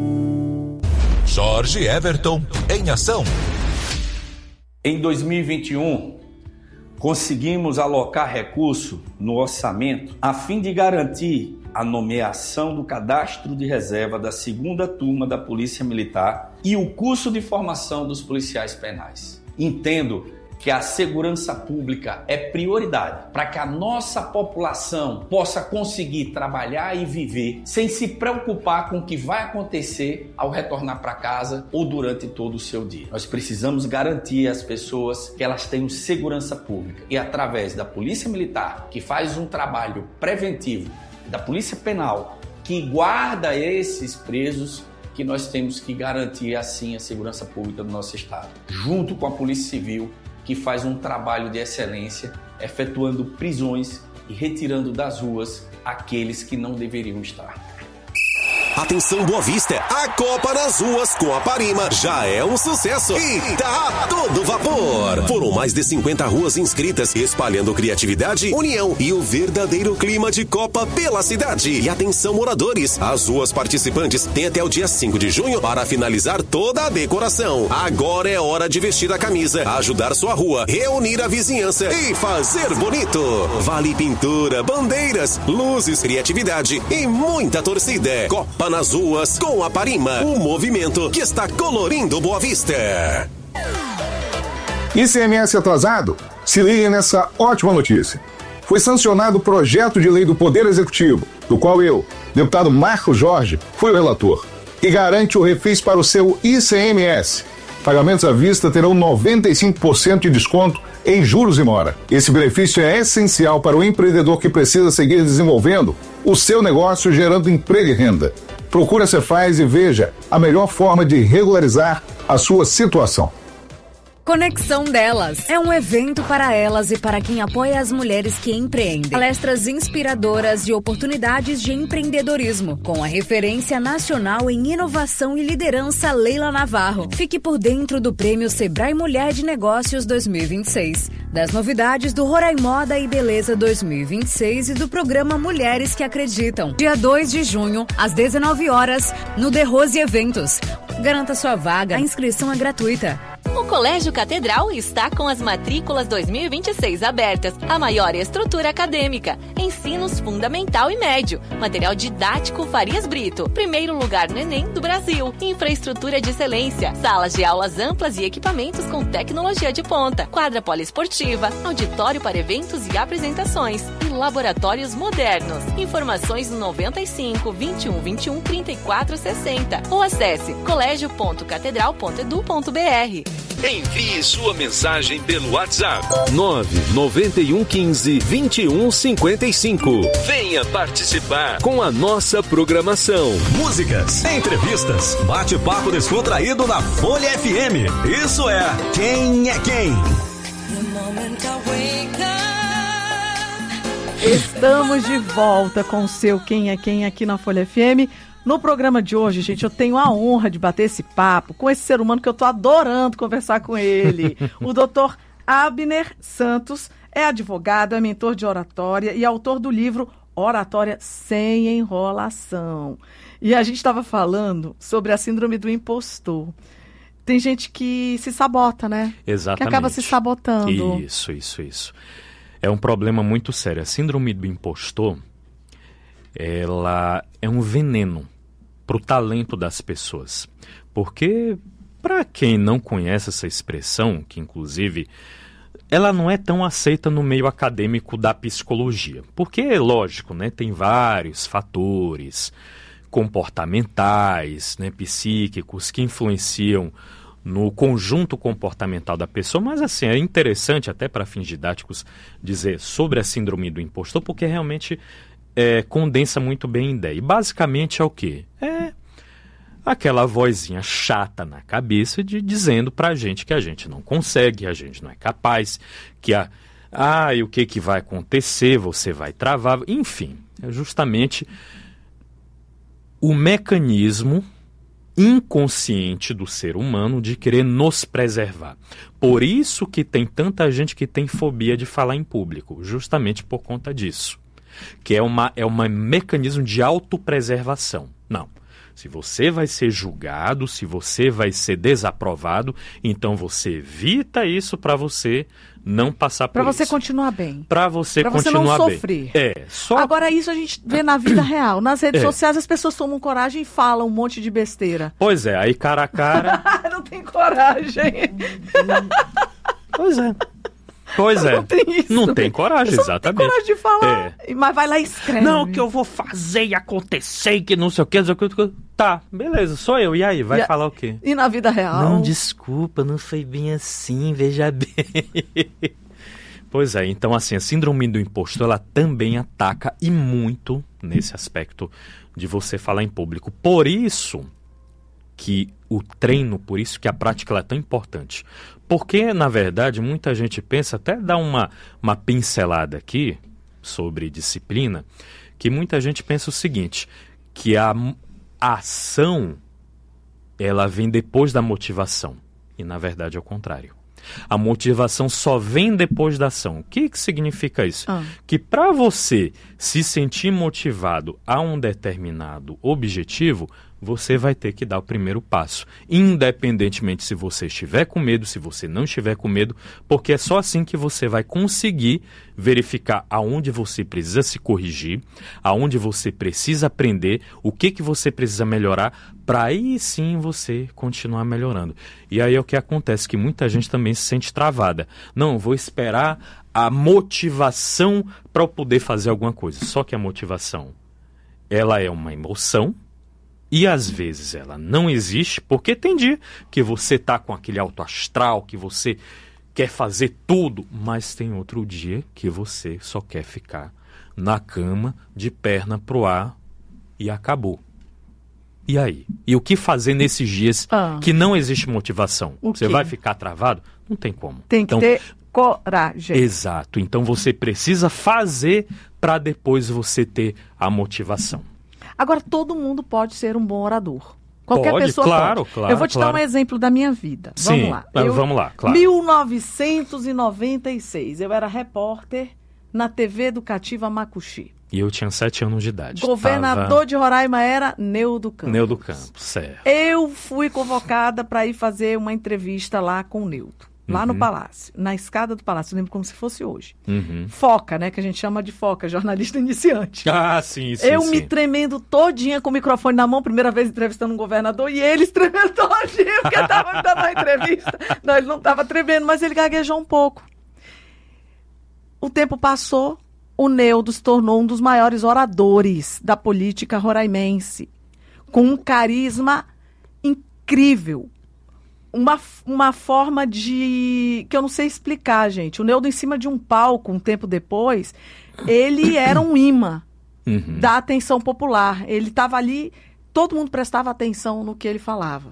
Speaker 14: Jorge Everton em ação.
Speaker 6: Em 2021, conseguimos alocar recurso no orçamento a fim de garantir a nomeação do cadastro de reserva da 2ª turma da Polícia Militar e o curso de formação dos policiais penais. Entendo que a segurança pública é prioridade para que a nossa população possa conseguir trabalhar e viver sem se preocupar com o que vai acontecer ao retornar para casa ou durante todo o seu dia. Nós precisamos garantir às pessoas que elas tenham segurança pública e através da Polícia Militar, que faz um trabalho preventivo, da Polícia Penal, que guarda esses presos, que nós temos que garantir assim a segurança pública do nosso estado, junto com a Polícia Civil, que faz um trabalho de excelência, efetuando prisões e retirando das ruas aqueles que não deveriam estar.
Speaker 7: Atenção Boa Vista, a Copa nas ruas com a Parima já é um sucesso e tá a todo vapor. Foram mais de 50 ruas inscritas, espalhando criatividade, união e o verdadeiro clima de Copa pela cidade. E atenção moradores, as ruas participantes têm até o dia 5 de junho para finalizar toda a decoração. Agora é hora de vestir a camisa, ajudar sua rua, reunir a vizinhança e fazer bonito. Vale pintura, bandeiras, luzes, criatividade e muita torcida. Copa nas ruas com a Parima, um movimento que está colorindo Boa Vista.
Speaker 21: ICMS atrasado? Se ligue nessa ótima notícia. Foi sancionado o projeto de lei do Poder Executivo, do qual eu, deputado Marco Jorge, fui o relator, que garante o refis para o seu ICMS. Pagamentos à vista terão 95% de desconto em juros e mora. Esse benefício é essencial para o empreendedor que precisa seguir desenvolvendo o seu negócio, gerando emprego e renda. Procure a Cefaz e veja a melhor forma de regularizar a sua situação.
Speaker 16: Conexão Delas é um evento para elas e para quem apoia as mulheres que empreendem. Palestras inspiradoras de oportunidades de empreendedorismo, com a referência nacional em inovação e liderança Leila Navarro. Fique por dentro do Prêmio Sebrae Mulher de Negócios 2026, das novidades do Roraimoda e Beleza 2026 e do programa Mulheres que Acreditam. Dia 2 de junho, às 19 horas, no The Rose Eventos. Garanta sua vaga, a inscrição é gratuita.
Speaker 4: O Colégio Catedral está com as matrículas 2026 abertas. A maior estrutura acadêmica, ensinos fundamental e médio, material didático Farias Brito, primeiro lugar no Enem do Brasil, infraestrutura de excelência, salas de aulas amplas e equipamentos com tecnologia de ponta, quadra poliesportiva, auditório para eventos e apresentações e laboratórios modernos. Informações no 95 21 21 34 60 ou acesse colégio.catedral.edu.br.
Speaker 2: Envie sua mensagem pelo WhatsApp 99115-2155. Venha participar com a nossa programação.
Speaker 14: Músicas, entrevistas, bate-papo descontraído na Folha FM. Isso é Quem é Quem?
Speaker 19: Estamos de volta com o seu Quem é Quem aqui na Folha FM. No programa de hoje, gente, eu tenho a honra de bater esse papo com esse ser humano que eu tô adorando conversar com ele. O doutor Abner Santos é advogado, é mentor de oratória e autor do livro Oratória Sem Enrolação. E a gente estava falando sobre a síndrome do impostor. Tem gente que se sabota, né?
Speaker 20: Exatamente.
Speaker 19: Que acaba se sabotando.
Speaker 20: Isso. É um problema muito sério. A síndrome do impostor, ela é um veneno para o talento das pessoas. Porque, para quem não conhece essa expressão, que inclusive ela não é tão aceita no meio acadêmico da psicologia. Porque, lógico, né, tem vários fatores comportamentais, né, psíquicos, que influenciam no conjunto comportamental da pessoa, mas assim, é interessante até para fins didáticos dizer sobre a síndrome do impostor, porque realmente condensa muito bem a ideia. E basicamente é o quê? aquela vozinha chata na cabeça dizendo pra gente que a gente não consegue, a gente não é capaz, que e o que vai acontecer, você vai travar, enfim, é justamente o mecanismo inconsciente do ser humano de querer nos preservar. Por isso que tem tanta gente que tem fobia de falar em público, justamente por conta disso. Que é um mecanismo de autopreservação. Não. Se você vai ser julgado, se você vai ser desaprovado, então você evita isso para você não passar por isso.
Speaker 19: Para você continuar bem.
Speaker 20: Para você continuar bem.
Speaker 19: Para você não sofrer. Agora isso a gente vê na vida real. Nas redes sociais as pessoas tomam coragem e falam um monte de besteira.
Speaker 20: Pois é, aí cara a cara...
Speaker 19: Não tem coragem.
Speaker 20: Pois é. Pois é.
Speaker 19: Não tem isso.
Speaker 20: Não tem coragem, exatamente.
Speaker 19: Não tem coragem de falar. Mas vai lá e escreve.
Speaker 20: Não, que eu vou fazer e acontecer, que não sei o que, não sei o que. Tá, beleza, sou eu. E aí, vai falar o quê?
Speaker 19: E na vida real?
Speaker 20: Não, desculpa, não foi bem assim, veja bem. Pois é, então assim, a síndrome do impostor, ela também ataca e muito nesse aspecto de você falar em público. Por isso que o treino, por isso que a prática ela é tão importante. Porque, na verdade, muita gente pensa, até dar uma pincelada aqui sobre disciplina, que muita gente pensa o seguinte, que a ação, ela vem depois da motivação. E, na verdade, é o contrário. A motivação só vem depois da ação. O que significa isso? Que para você se sentir motivado a um determinado objetivo, você vai ter que dar o primeiro passo. Independentemente se você estiver com medo, se você não estiver com medo, porque é só assim que você vai conseguir verificar aonde você precisa se corrigir, aonde você precisa aprender, o que você precisa melhorar, para aí sim você continuar melhorando. E aí é o que acontece, que muita gente também se sente travada. Não, vou esperar a motivação para eu poder fazer alguma coisa. Só que a motivação, ela é uma emoção, e às vezes ela não existe, porque tem dia que você tá com aquele alto astral, que você quer fazer tudo, mas tem outro dia que você só quer ficar na cama, de perna pro ar, e acabou. E aí? E o que fazer nesses dias que não existe motivação? Você vai ficar travado? Não tem como.
Speaker 19: Tem que ter coragem.
Speaker 20: Exato. Então você precisa fazer para depois você ter a motivação.
Speaker 19: Agora, todo mundo pode ser um bom orador. Qualquer pessoa
Speaker 20: pode. Claro,
Speaker 19: eu vou te dar um exemplo da minha vida.
Speaker 20: Sim, vamos lá, claro.
Speaker 19: 1996, eu era repórter na TV Educativa Macuxi.
Speaker 20: E eu tinha 7 anos de idade.
Speaker 19: Governador de Roraima era Neudo Campos.
Speaker 20: Neudo Campos, certo.
Speaker 19: Eu fui convocada para ir fazer uma entrevista lá com o Neudo. Lá no Palácio, na escada do Palácio, eu lembro como se fosse hoje. Foca, né, que a gente chama de foca, jornalista iniciante.
Speaker 20: Sim.
Speaker 19: Eu me tremendo todinha com o microfone na mão, primeira vez entrevistando um governador, e ele tremendo todinho, porque estava me dando uma entrevista. Não, ele não estava tremendo, mas ele gaguejou um pouco. O tempo passou, o Neudo se tornou um dos maiores oradores da política roraimense, com um carisma incrível. Uma forma de... que eu não sei explicar, gente. O Neudo, em cima de um palco, um tempo depois, ele era um imã da atenção popular. Ele estava ali, todo mundo prestava atenção no que ele falava.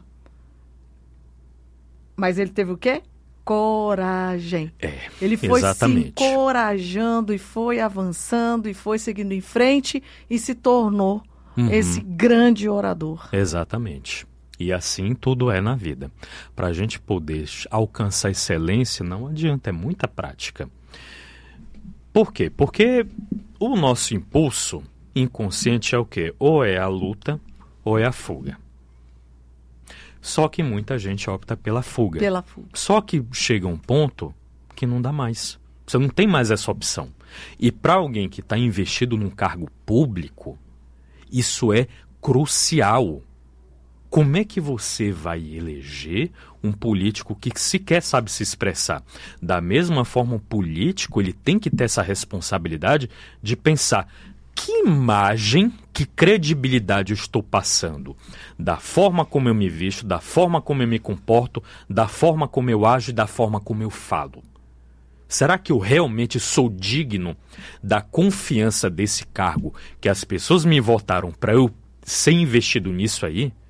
Speaker 19: Mas ele teve o quê? Coragem. Ele foi se encorajando e foi avançando e foi seguindo em frente e se tornou esse grande orador.
Speaker 20: Exatamente. E assim tudo é na vida. Para a gente poder alcançar excelência, não adianta, é muita prática. Por quê? Porque o nosso impulso inconsciente é o quê? Ou é a luta, ou é a fuga. Só que muita gente opta pela fuga. Só que chega um ponto que não dá mais. Você não tem mais essa opção. E para alguém que está investido num cargo público, isso é crucial. Como é que você vai eleger um político que sequer sabe se expressar? Da mesma forma, o político ele tem que ter essa responsabilidade de pensar que imagem, que credibilidade eu estou passando? Da forma como eu me visto, da forma como eu me comporto, da forma como eu ajo e da forma como eu falo. Será que eu realmente sou digno da confiança desse cargo que as pessoas me votaram para eu ser investido nisso aí?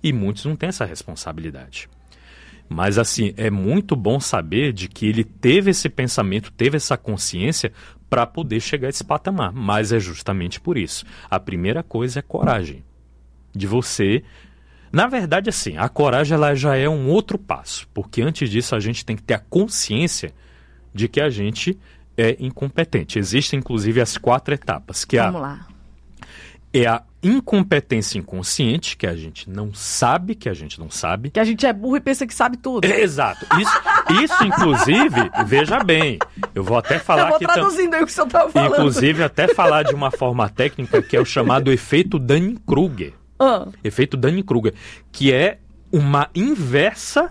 Speaker 20: E muitos não têm essa responsabilidade. Mas, assim, é muito bom saber de que ele teve esse pensamento, teve essa consciência para poder chegar a esse patamar. Mas é justamente por isso. A primeira coisa é coragem. De você... Na verdade, assim, a coragem ela já é um outro passo. Porque antes disso a gente tem que ter a consciência de que a gente é incompetente. Existem, inclusive, as 4 etapas.
Speaker 19: Vamos lá.
Speaker 20: É a incompetência inconsciente, que a gente não sabe que a gente não sabe.
Speaker 19: Que a gente é burro e pensa que sabe tudo.
Speaker 20: Exato. Isso inclusive, veja bem, eu vou até falar aqui...
Speaker 19: Eu vou traduzindo aí o que você estava falando.
Speaker 20: Inclusive, até falar de uma forma técnica, que é o chamado efeito Dunning-Kruger. Efeito Dunning-Kruger, que é uma inversão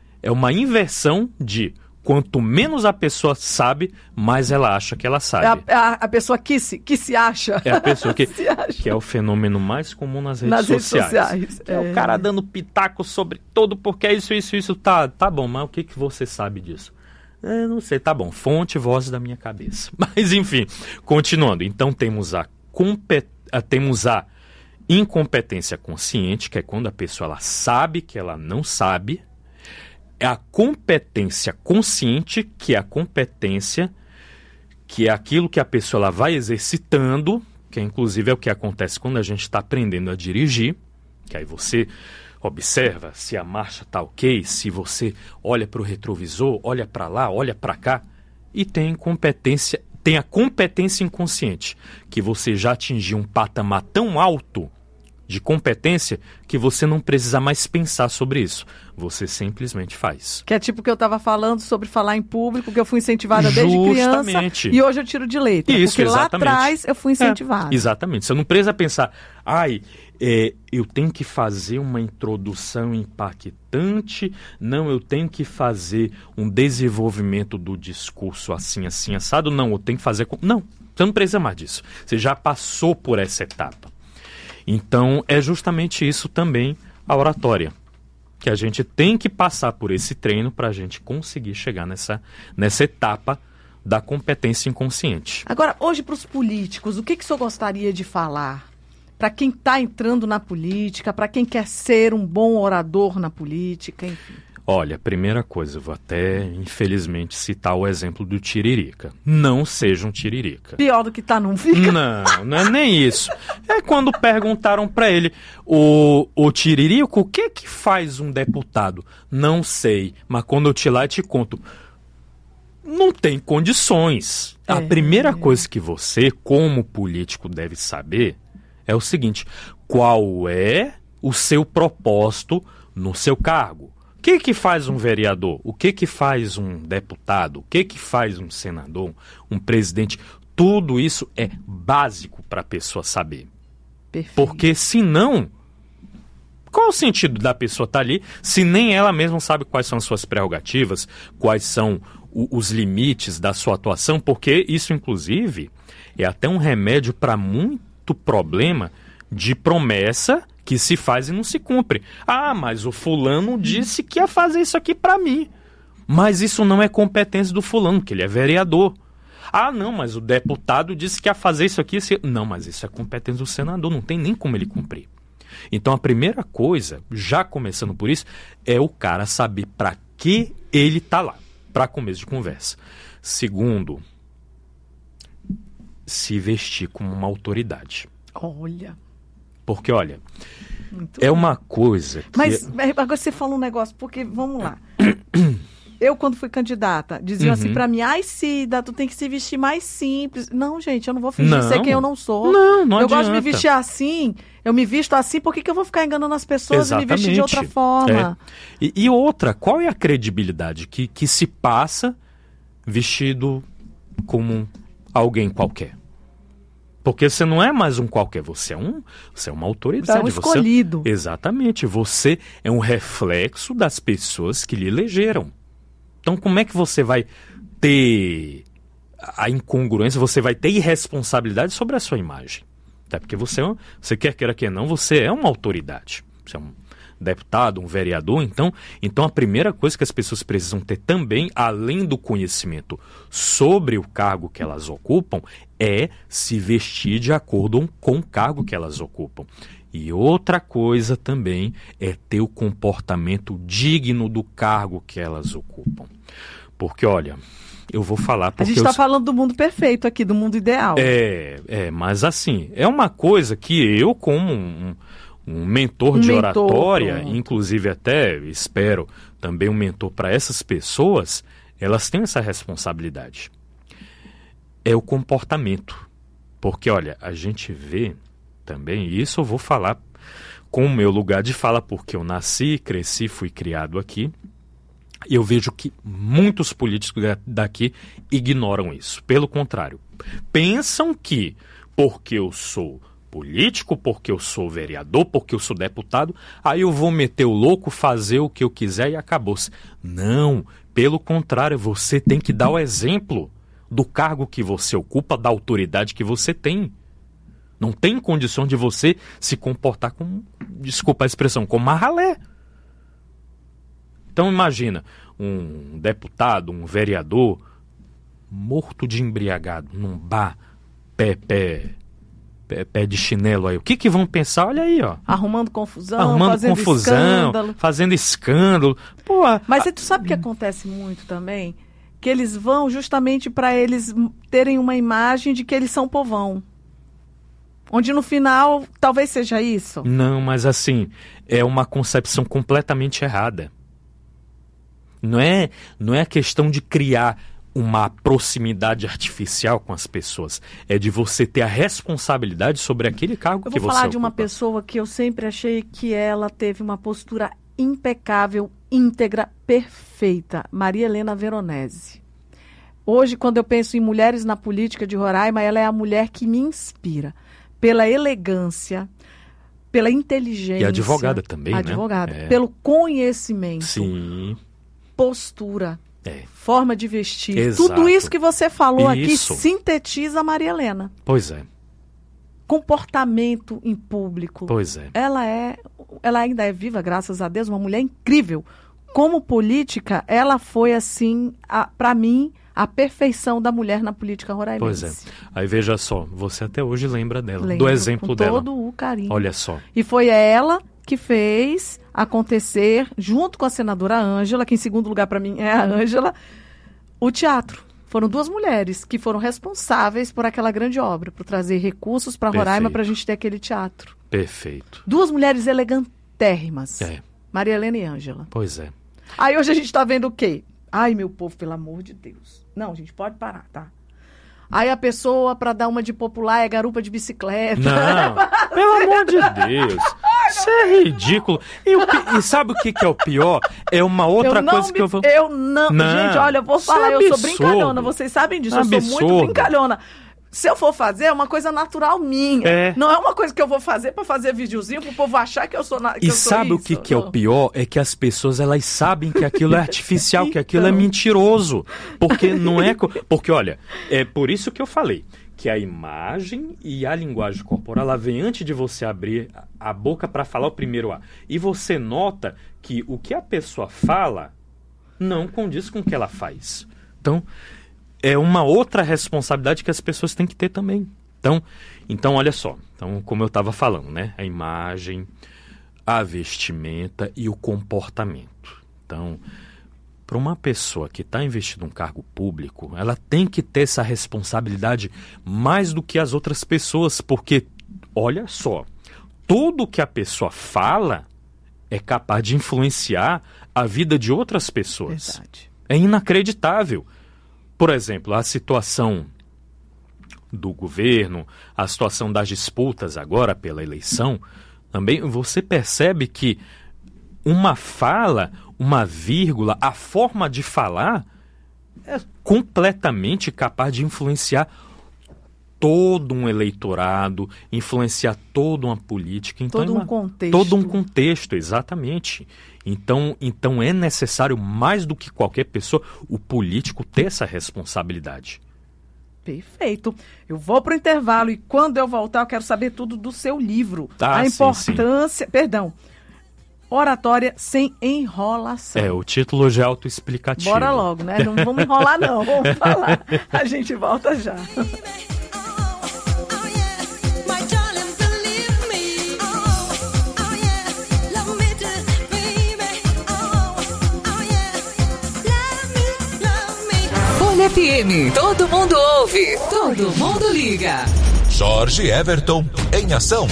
Speaker 20: de... Quanto menos a pessoa sabe, mais ela acha que ela sabe.
Speaker 19: A pessoa que se acha.
Speaker 20: É a pessoa que é o fenômeno mais comum nas redes sociais. É o cara dando pitaco sobre tudo, porque é isso. Tá bom, mas o que você sabe disso? Não sei, tá bom. Fonte, voz da minha cabeça. Mas, enfim, continuando. Então, temos a incompetência consciente, que é quando a pessoa ela sabe que ela não sabe. É a competência consciente, que é a competência, que é aquilo que a pessoa ela vai exercitando, que inclusive é o que acontece quando a gente está aprendendo a dirigir, que aí você observa se a marcha está ok, se você olha para o retrovisor, olha para lá, olha para cá, e tem a competência inconsciente, que você já atingiu um patamar tão alto de competência que você não precisa mais pensar sobre isso. Você simplesmente faz.
Speaker 19: Que é tipo o que eu estava falando sobre falar em público, que eu fui incentivada desde criança e hoje eu tiro de letra.
Speaker 20: Isso,
Speaker 19: porque
Speaker 20: exatamente.
Speaker 19: Lá atrás eu fui incentivada.
Speaker 20: Exatamente. Você não precisa pensar, eu tenho que fazer uma introdução impactante, não, eu tenho que fazer um desenvolvimento do discurso assim, assado, não, eu tenho que fazer... Não, você não precisa mais disso. Você já passou por essa etapa. Então, é justamente isso também a oratória, que a gente tem que passar por esse treino para a gente conseguir chegar nessa etapa da competência inconsciente.
Speaker 19: Agora, hoje para os políticos, o que o senhor gostaria de falar? Para quem está entrando na política, para quem quer ser um bom orador na política, enfim.
Speaker 20: Olha, primeira coisa, eu vou até, infelizmente, citar o exemplo do Tiririca. Não seja um Tiririca.
Speaker 19: Pior do que tá, não fica?
Speaker 20: Não é nem isso. É quando perguntaram para ele, o Tiririca, o que faz um deputado? Não sei, mas quando eu te lá, eu te conto. Não tem condições. A primeira coisa que você, como político, deve saber é o seguinte, qual é o seu propósito no seu cargo? O que faz um vereador? O que faz um deputado? O que faz um senador? Um presidente? Tudo isso é básico para a pessoa saber.
Speaker 19: Perfeito.
Speaker 20: Porque senão, qual o sentido da pessoa estar ali se nem ela mesma sabe quais são as suas prerrogativas, quais são os limites da sua atuação? Porque isso, inclusive, é até um remédio para muito problema de promessa que se faz e não se cumpre. Mas o fulano disse que ia fazer isso aqui para mim. Mas isso não é competência do fulano, que ele é vereador. Não, mas o deputado disse que ia fazer isso aqui. Não, mas isso é competência do senador, não tem nem como ele cumprir. Então a primeira coisa, já começando por isso, é o cara saber para que ele tá lá, para começo de conversa. Segundo, se vestir como uma autoridade.
Speaker 19: Olha...
Speaker 20: Porque, olha, é uma coisa que...
Speaker 19: Mas agora você fala um negócio, porque, vamos lá. Eu, quando fui candidata, diziam assim pra mim, Cida, tu tem que se vestir mais simples. Não, gente, eu não vou fingir ser quem eu não sou.
Speaker 20: Não
Speaker 19: eu
Speaker 20: adianta.
Speaker 19: Gosto de me vestir assim, eu me visto assim, por que eu vou ficar enganando as pessoas e me vestir de outra forma?
Speaker 20: E outra, qual é a credibilidade que se passa vestido como alguém qualquer? Porque você não é mais um qualquer, você é uma autoridade.
Speaker 19: Você é um escolhido.
Speaker 20: Exatamente, você é um reflexo das pessoas que lhe elegeram. Então como é que você vai ter a incongruência, você vai ter irresponsabilidade sobre a sua imagem? Até porque você quer queira que não, você é uma autoridade. deputado, um vereador. Então a primeira coisa que as pessoas precisam ter também, além do conhecimento sobre o cargo que elas ocupam, é se vestir de acordo com o cargo que elas ocupam. E outra coisa também é ter o comportamento digno do cargo que elas ocupam. Porque, olha, eu vou falar...
Speaker 19: A gente está falando do mundo perfeito aqui, do mundo ideal.
Speaker 20: Mas assim, é uma coisa que eu, como um mentor de oratória, inclusive até espero também um mentor para essas pessoas, elas têm essa responsabilidade. É o comportamento. Porque, olha, a gente vê também, e isso eu vou falar com o meu lugar de fala, porque eu nasci, cresci, fui criado aqui, e eu vejo que muitos políticos daqui ignoram isso. Pelo contrário, pensam que porque eu sou político, porque eu sou vereador, porque eu sou deputado, aí eu vou meter o louco, fazer o que eu quiser e acabou-se. Não, pelo contrário, você tem que dar o exemplo do cargo que você ocupa, da autoridade que você tem. Não tem condição de você se comportar como, desculpa a expressão, como uma ralé. Então imagina, um deputado, um vereador, morto de embriagado, num bar, pé de chinelo aí. O que vão pensar? Olha aí, ó.
Speaker 19: Arrumando confusão,
Speaker 20: fazendo escândalo. Pô,
Speaker 19: mas tu sabe o que acontece muito também? Que eles vão justamente para eles terem uma imagem de que eles são povão. Onde no final talvez seja isso.
Speaker 20: Não, mas assim, é uma concepção completamente errada. Não é a questão de criar uma proximidade artificial com as pessoas. É de você ter a responsabilidade sobre aquele cargo que você ocupa.
Speaker 19: Eu vou falar de uma pessoa que eu sempre achei que ela teve uma postura impecável, íntegra, perfeita. Maria Helena Veronese. Hoje, quando eu penso em mulheres na política de Roraima, ela é a mulher que me inspira. Pela elegância, pela inteligência.
Speaker 20: E advogada também,
Speaker 19: advogada, né? Pelo conhecimento.
Speaker 20: Sim.
Speaker 19: Postura. Forma de vestir.
Speaker 20: Exato.
Speaker 19: Tudo isso que você falou aqui sintetiza a Maria Helena.
Speaker 20: Pois é.
Speaker 19: Comportamento em público.
Speaker 20: Pois é.
Speaker 19: Ela ainda é viva, graças a Deus, uma mulher incrível. Como política, ela foi, assim, para mim, a perfeição da mulher na política roraimense.
Speaker 20: Pois é. Aí veja só, você até hoje lembra dela, do exemplo dela.
Speaker 19: Com todo o carinho.
Speaker 20: Olha só.
Speaker 19: E foi ela que fez acontecer, junto com a senadora Ângela, que em segundo lugar para mim é a Ângela, o teatro. Foram duas mulheres que foram responsáveis por aquela grande obra, por trazer recursos para Roraima para a gente ter aquele teatro.
Speaker 20: Perfeito.
Speaker 19: Duas mulheres elegantérrimas. Maria Helena e Ângela.
Speaker 20: Pois é.
Speaker 19: Aí hoje a gente está vendo o quê? Ai, meu povo, pelo amor de Deus. Não, gente, pode parar, tá? Aí a pessoa, para dar uma de popular, é garupa de bicicleta.
Speaker 20: Não, pelo amor de Deus. Isso é ridículo. E sabe o que é o pior? É uma outra coisa que eu vou...
Speaker 19: Gente, olha, eu vou falar, eu sou brincalhona. Vocês sabem disso, eu sou muito brincalhona. Se eu for fazer, é uma coisa natural minha. Não é uma coisa que eu vou fazer para fazer videozinho pro povo achar que eu sou que
Speaker 20: E
Speaker 19: eu sou
Speaker 20: sabe
Speaker 19: isso.
Speaker 20: O que é o pior? É que as pessoas, elas sabem que aquilo é artificial, que aquilo é mentiroso. Porque não é... Porque, olha, é por isso que eu falei que a imagem e a linguagem corporal, ela vem antes de você abrir a boca para falar o primeiro A. E você nota que o que a pessoa fala não condiz com o que ela faz. Então, é uma outra responsabilidade que as pessoas têm que ter também. Então olha só. Então, como eu estava falando, né? A imagem, a vestimenta e o comportamento. Então, para uma pessoa que está investindo em um cargo público, ela tem que ter essa responsabilidade mais do que as outras pessoas, porque, olha só, tudo que a pessoa fala é capaz de influenciar a vida de outras pessoas.
Speaker 19: Verdade.
Speaker 20: É inacreditável. Por exemplo, a situação do governo, a situação das disputas agora pela eleição, também você percebe que uma fala, uma vírgula, a forma de falar é completamente capaz de influenciar todo um eleitorado, influenciar toda uma política. Então,
Speaker 19: todo um contexto.
Speaker 20: Todo um contexto, exatamente. Então é necessário, mais do que qualquer pessoa, o político ter essa responsabilidade.
Speaker 19: Perfeito. Eu vou para o intervalo e quando eu voltar eu quero saber tudo do seu livro.
Speaker 20: A importância...
Speaker 19: Perdão. oratória sem enrolação.
Speaker 20: O título já é autoexplicativo.
Speaker 19: Bora logo, né? Não vamos enrolar não, vamos falar. A gente volta já.
Speaker 10: Folha FM, todo mundo ouve, todo mundo liga.
Speaker 14: Jorge Everton em ação.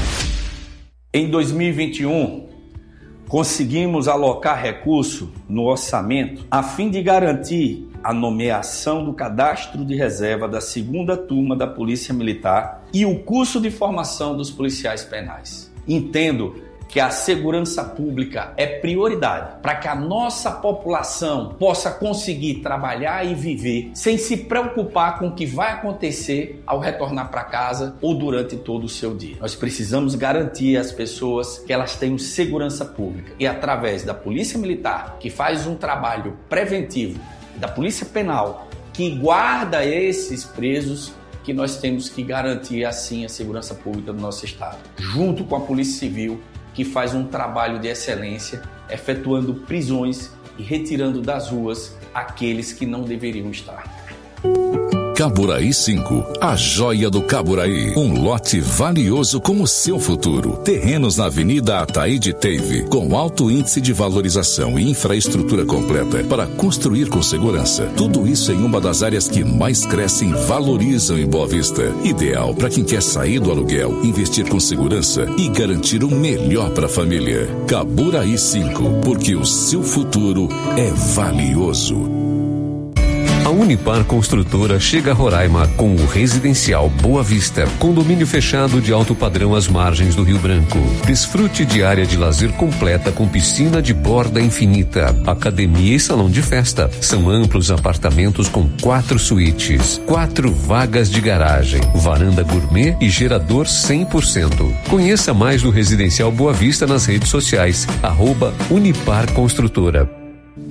Speaker 6: Em 2021, conseguimos alocar recurso no orçamento a fim de garantir a nomeação do cadastro de reserva da 2ª turma da Polícia Militar e o curso de formação dos policiais penais. Entendo que a segurança pública é prioridade para que a nossa população possa conseguir trabalhar e viver sem se preocupar com o que vai acontecer ao retornar para casa ou durante todo o seu dia. Nós precisamos garantir às pessoas que elas tenham segurança pública e através da Polícia Militar, que faz um trabalho preventivo, da Polícia Penal, que guarda esses presos, que nós temos que garantir assim a segurança pública do nosso estado, junto com a Polícia Civil, que faz um trabalho de excelência, efetuando prisões e retirando das ruas aqueles que não deveriam estar.
Speaker 5: Caburaí 5, a joia do Caburaí. Um lote valioso como o seu futuro. Terrenos na Avenida Ataíde Teve, com alto índice de valorização e infraestrutura completa para construir com segurança. Tudo isso em uma das áreas que mais crescem e valorizam em Boa Vista. Ideal para quem quer sair do aluguel, investir com segurança e garantir o melhor para a família. Caburaí 5, porque o seu futuro é valioso.
Speaker 9: A Unipar Construtora chega a Roraima com o residencial Boa Vista, condomínio fechado de alto padrão às margens do Rio Branco. Desfrute de área de lazer completa com piscina de borda infinita, academia e salão de festa. São amplos apartamentos com 4 suítes, 4 vagas de garagem, varanda gourmet e gerador 100%. Conheça mais do residencial Boa Vista nas redes sociais, @Unipar Construtora.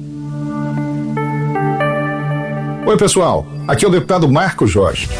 Speaker 21: Oi, pessoal. Aqui é o deputado Marco Jorge.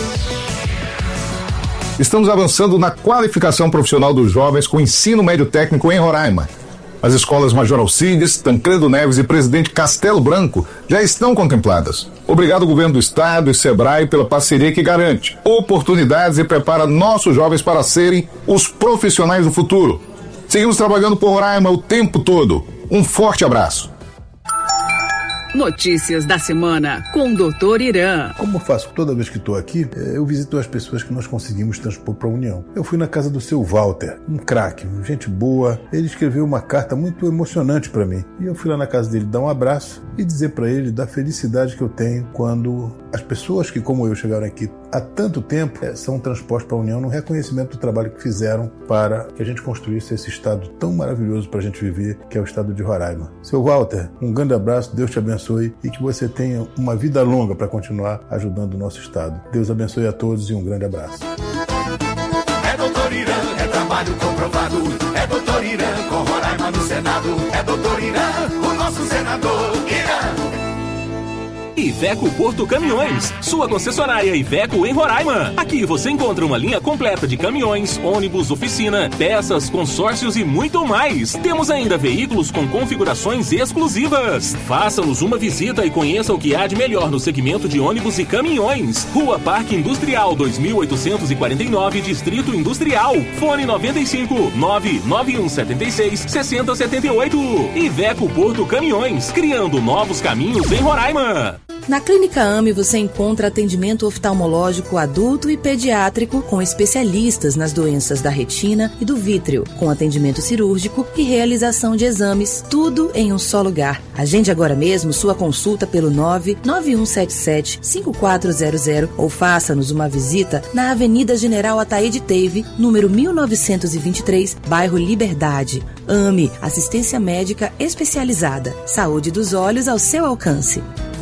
Speaker 21: Estamos avançando na qualificação profissional dos jovens com ensino médio técnico em Roraima. As escolas Major Alcides, Tancredo Neves e Presidente Castelo Branco já estão contempladas. Obrigado, Governo do Estado e Sebrae, pela parceria que garante oportunidades e prepara nossos jovens para serem os profissionais do futuro. Seguimos trabalhando por Roraima o tempo todo. Um forte abraço.
Speaker 10: Notícias da semana com o Dr. Irã.
Speaker 11: Como eu faço toda vez que estou aqui, eu visito as pessoas que nós conseguimos transpor para a União. Eu fui na casa do seu Walter, um craque, gente boa. Ele escreveu uma carta muito emocionante para mim. E eu fui lá na casa dele dar um abraço e dizer para ele da felicidade que eu tenho quando as pessoas que, como eu, chegaram aqui há tanto tempo, são transpostas para a União no reconhecimento do trabalho que fizeram para que a gente construísse esse estado tão maravilhoso para a gente viver, que é o estado de Roraima. Seu Walter, um grande abraço, Deus te abençoe e que você tenha uma vida longa para continuar ajudando o nosso estado. Deus abençoe a todos e um grande abraço.
Speaker 1: É Dr. Irã, é trabalho comprovado. É Dr. Irã, com Roraima no Senado. É Dr. Irã, o nosso senador. Irã.
Speaker 12: Iveco Porto Caminhões, sua concessionária Iveco em Roraima. Aqui você encontra uma linha completa de caminhões, ônibus, oficina, peças, consórcios e muito mais. Temos ainda veículos com configurações exclusivas. Faça-nos uma visita e conheça o que há de melhor no segmento de ônibus e caminhões. Rua Parque Industrial 2849, Distrito Industrial. Fone 95 99176 6078. Iveco Porto Caminhões, criando novos caminhos em Roraima.
Speaker 13: Na Clínica AME você encontra atendimento oftalmológico adulto e pediátrico com especialistas nas doenças da retina e do vítreo, com atendimento cirúrgico e realização de exames, tudo em um só lugar. Agende agora mesmo sua consulta pelo 99177-5400 ou faça-nos uma visita na Avenida General Ataíde Teve, número 1923, bairro Liberdade. AME, assistência médica especializada. Saúde dos olhos ao seu alcance.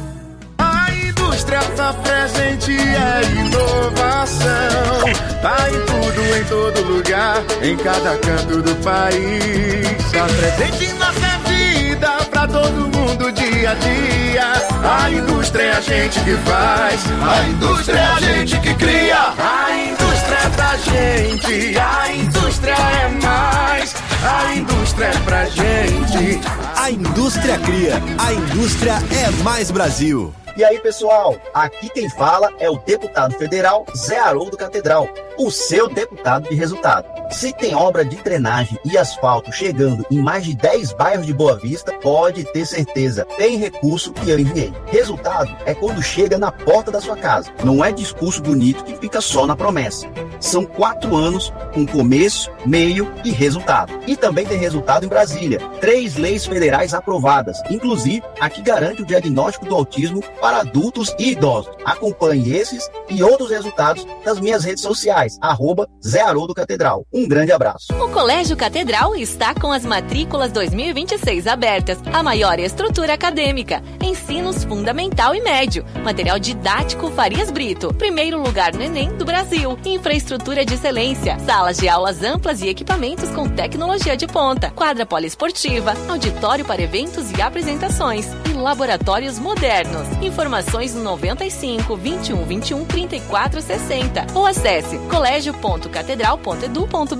Speaker 1: Tá presente, é inovação. Tá em tudo, em todo lugar, em cada canto do país. Tá presente em nossa vida, pra todo mundo, dia a dia. A indústria é a gente que faz, a indústria é a gente que cria. A indústria é da gente, a indústria é mais. A indústria é pra gente.
Speaker 3: A indústria cria, a indústria é mais Brasil.
Speaker 17: E aí, pessoal, aqui quem fala é o deputado federal Zé Haroldo Catedral, o seu deputado de resultado. Se tem obra de drenagem e asfalto chegando em mais de 10 bairros de Boa Vista, pode ter certeza, tem recurso que eu enviei. Resultado é quando chega na porta da sua casa. Não é discurso bonito que fica só na promessa. São 4 anos com começo, meio e resultado. E também tem resultado em Brasília. 3 leis federais aprovadas, inclusive a que garante o diagnóstico do autismo para adultos e idosos. Acompanhe esses e outros resultados nas minhas redes sociais, @Zé Haroldo Catedral. Um grande abraço.
Speaker 4: O Colégio Catedral está com as matrículas 2026 abertas. A maior estrutura acadêmica, ensinos fundamental e médio, material didático Farias Brito, primeiro lugar no Enem do Brasil, infraestrutura de excelência, salas de aulas amplas e equipamentos com tecnologia de ponta, quadra poliesportiva, auditório para eventos e apresentações e laboratórios modernos. Informações no 95 21 21 34 60 ou acesse colégio.catedral.edu.br.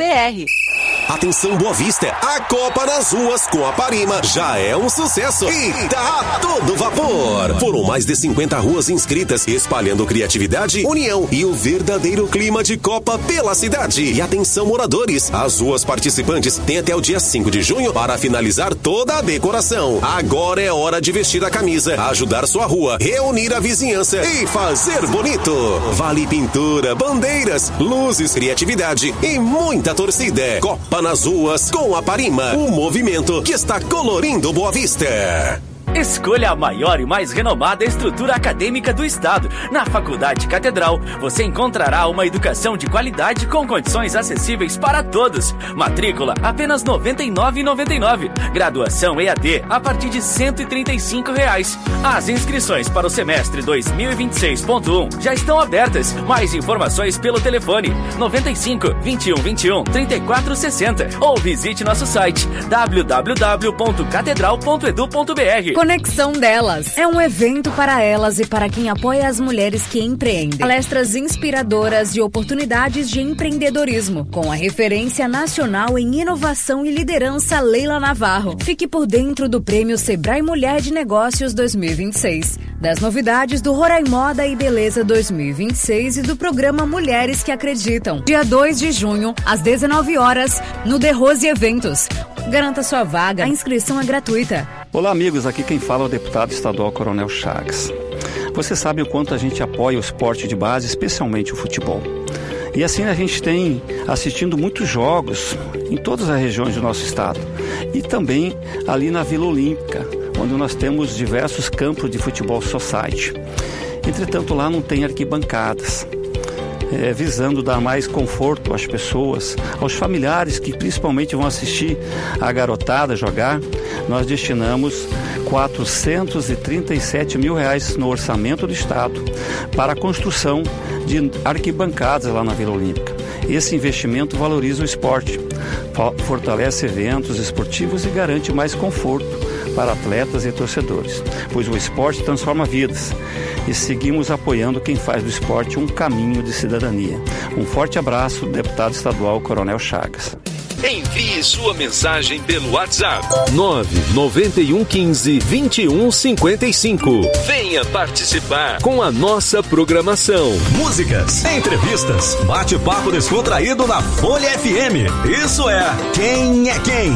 Speaker 7: Atenção Boa Vista, a Copa nas ruas com a Parima já é um sucesso e tá a todo vapor. Foram mais de 50 ruas inscritas, espalhando criatividade, união e o verdadeiro clima de Copa pela cidade. E atenção moradores, as ruas participantes têm até o dia 5 de junho para finalizar toda a decoração. Agora é hora de vestir a camisa, ajudar sua rua, reunir a vizinhança e fazer bonito. Vale pintura, bandeiras, luzes, criatividade e muita torcida. Copa nas ruas com a Parima, o movimento que está colorindo Boa Vista.
Speaker 18: Escolha a maior e mais renomada estrutura acadêmica do estado. Na Faculdade Catedral, você encontrará uma educação de qualidade com condições acessíveis para todos. Matrícula apenas R$ 99,99. Graduação EAD a partir de R$ 135. As inscrições para o semestre 2026.1 já estão abertas. Mais informações pelo telefone 95 21 21 34 60 ou visite nosso site www.catedral.edu.br.
Speaker 16: Conexão Delas é um evento para elas e para quem apoia as mulheres que empreendem. Palestras inspiradoras e oportunidades de empreendedorismo, com a referência nacional em inovação e liderança Leila Navarro. Fique por dentro do Prêmio Sebrae Mulher de Negócios 2026, das novidades do Roraimoda e Beleza 2026 e do programa Mulheres que Acreditam. Dia 2 de junho, às 19 horas, no The Rose Eventos. Garanta sua vaga, a inscrição é gratuita.
Speaker 15: Olá amigos, aqui quem fala é o deputado estadual Coronel Chagas. Você sabe o quanto a gente apoia o esporte de base, especialmente o futebol. E assim a gente tem assistindo muitos jogos em todas as regiões do nosso estado. E também ali na Vila Olímpica, onde nós temos diversos campos de futebol society. Entretanto, lá não tem arquibancadas. Visando dar mais conforto às pessoas, aos familiares que principalmente vão assistir a garotada jogar, nós destinamos R$ 437 mil no orçamento do estado para a construção de arquibancadas lá na Vila Olímpica. Esse investimento valoriza o esporte, fortalece eventos esportivos e garante mais conforto para atletas e torcedores, pois o esporte transforma vidas e seguimos apoiando quem faz do esporte um caminho de cidadania. Um forte abraço, deputado estadual Coronel Chagas.
Speaker 2: Envie sua mensagem pelo WhatsApp 99115 2155. Venha participar com a nossa programação.
Speaker 14: Músicas, entrevistas, bate-papo descontraído na Folha FM. Isso é Quem é Quem?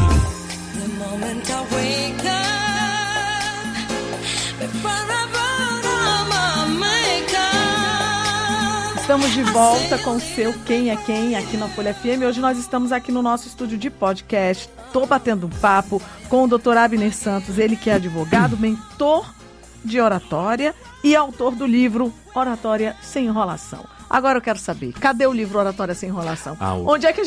Speaker 19: Estamos de volta com o seu Quem é Quem aqui na Folha FM. Hoje nós estamos aqui no nosso estúdio de podcast. Estou batendo um papo com o Dr. Abner Santos, ele que é advogado, mentor de oratória e autor do livro Oratória Sem Enrolação. Agora eu quero saber, cadê o livro Oratória Sem Enrolação? Onde é que a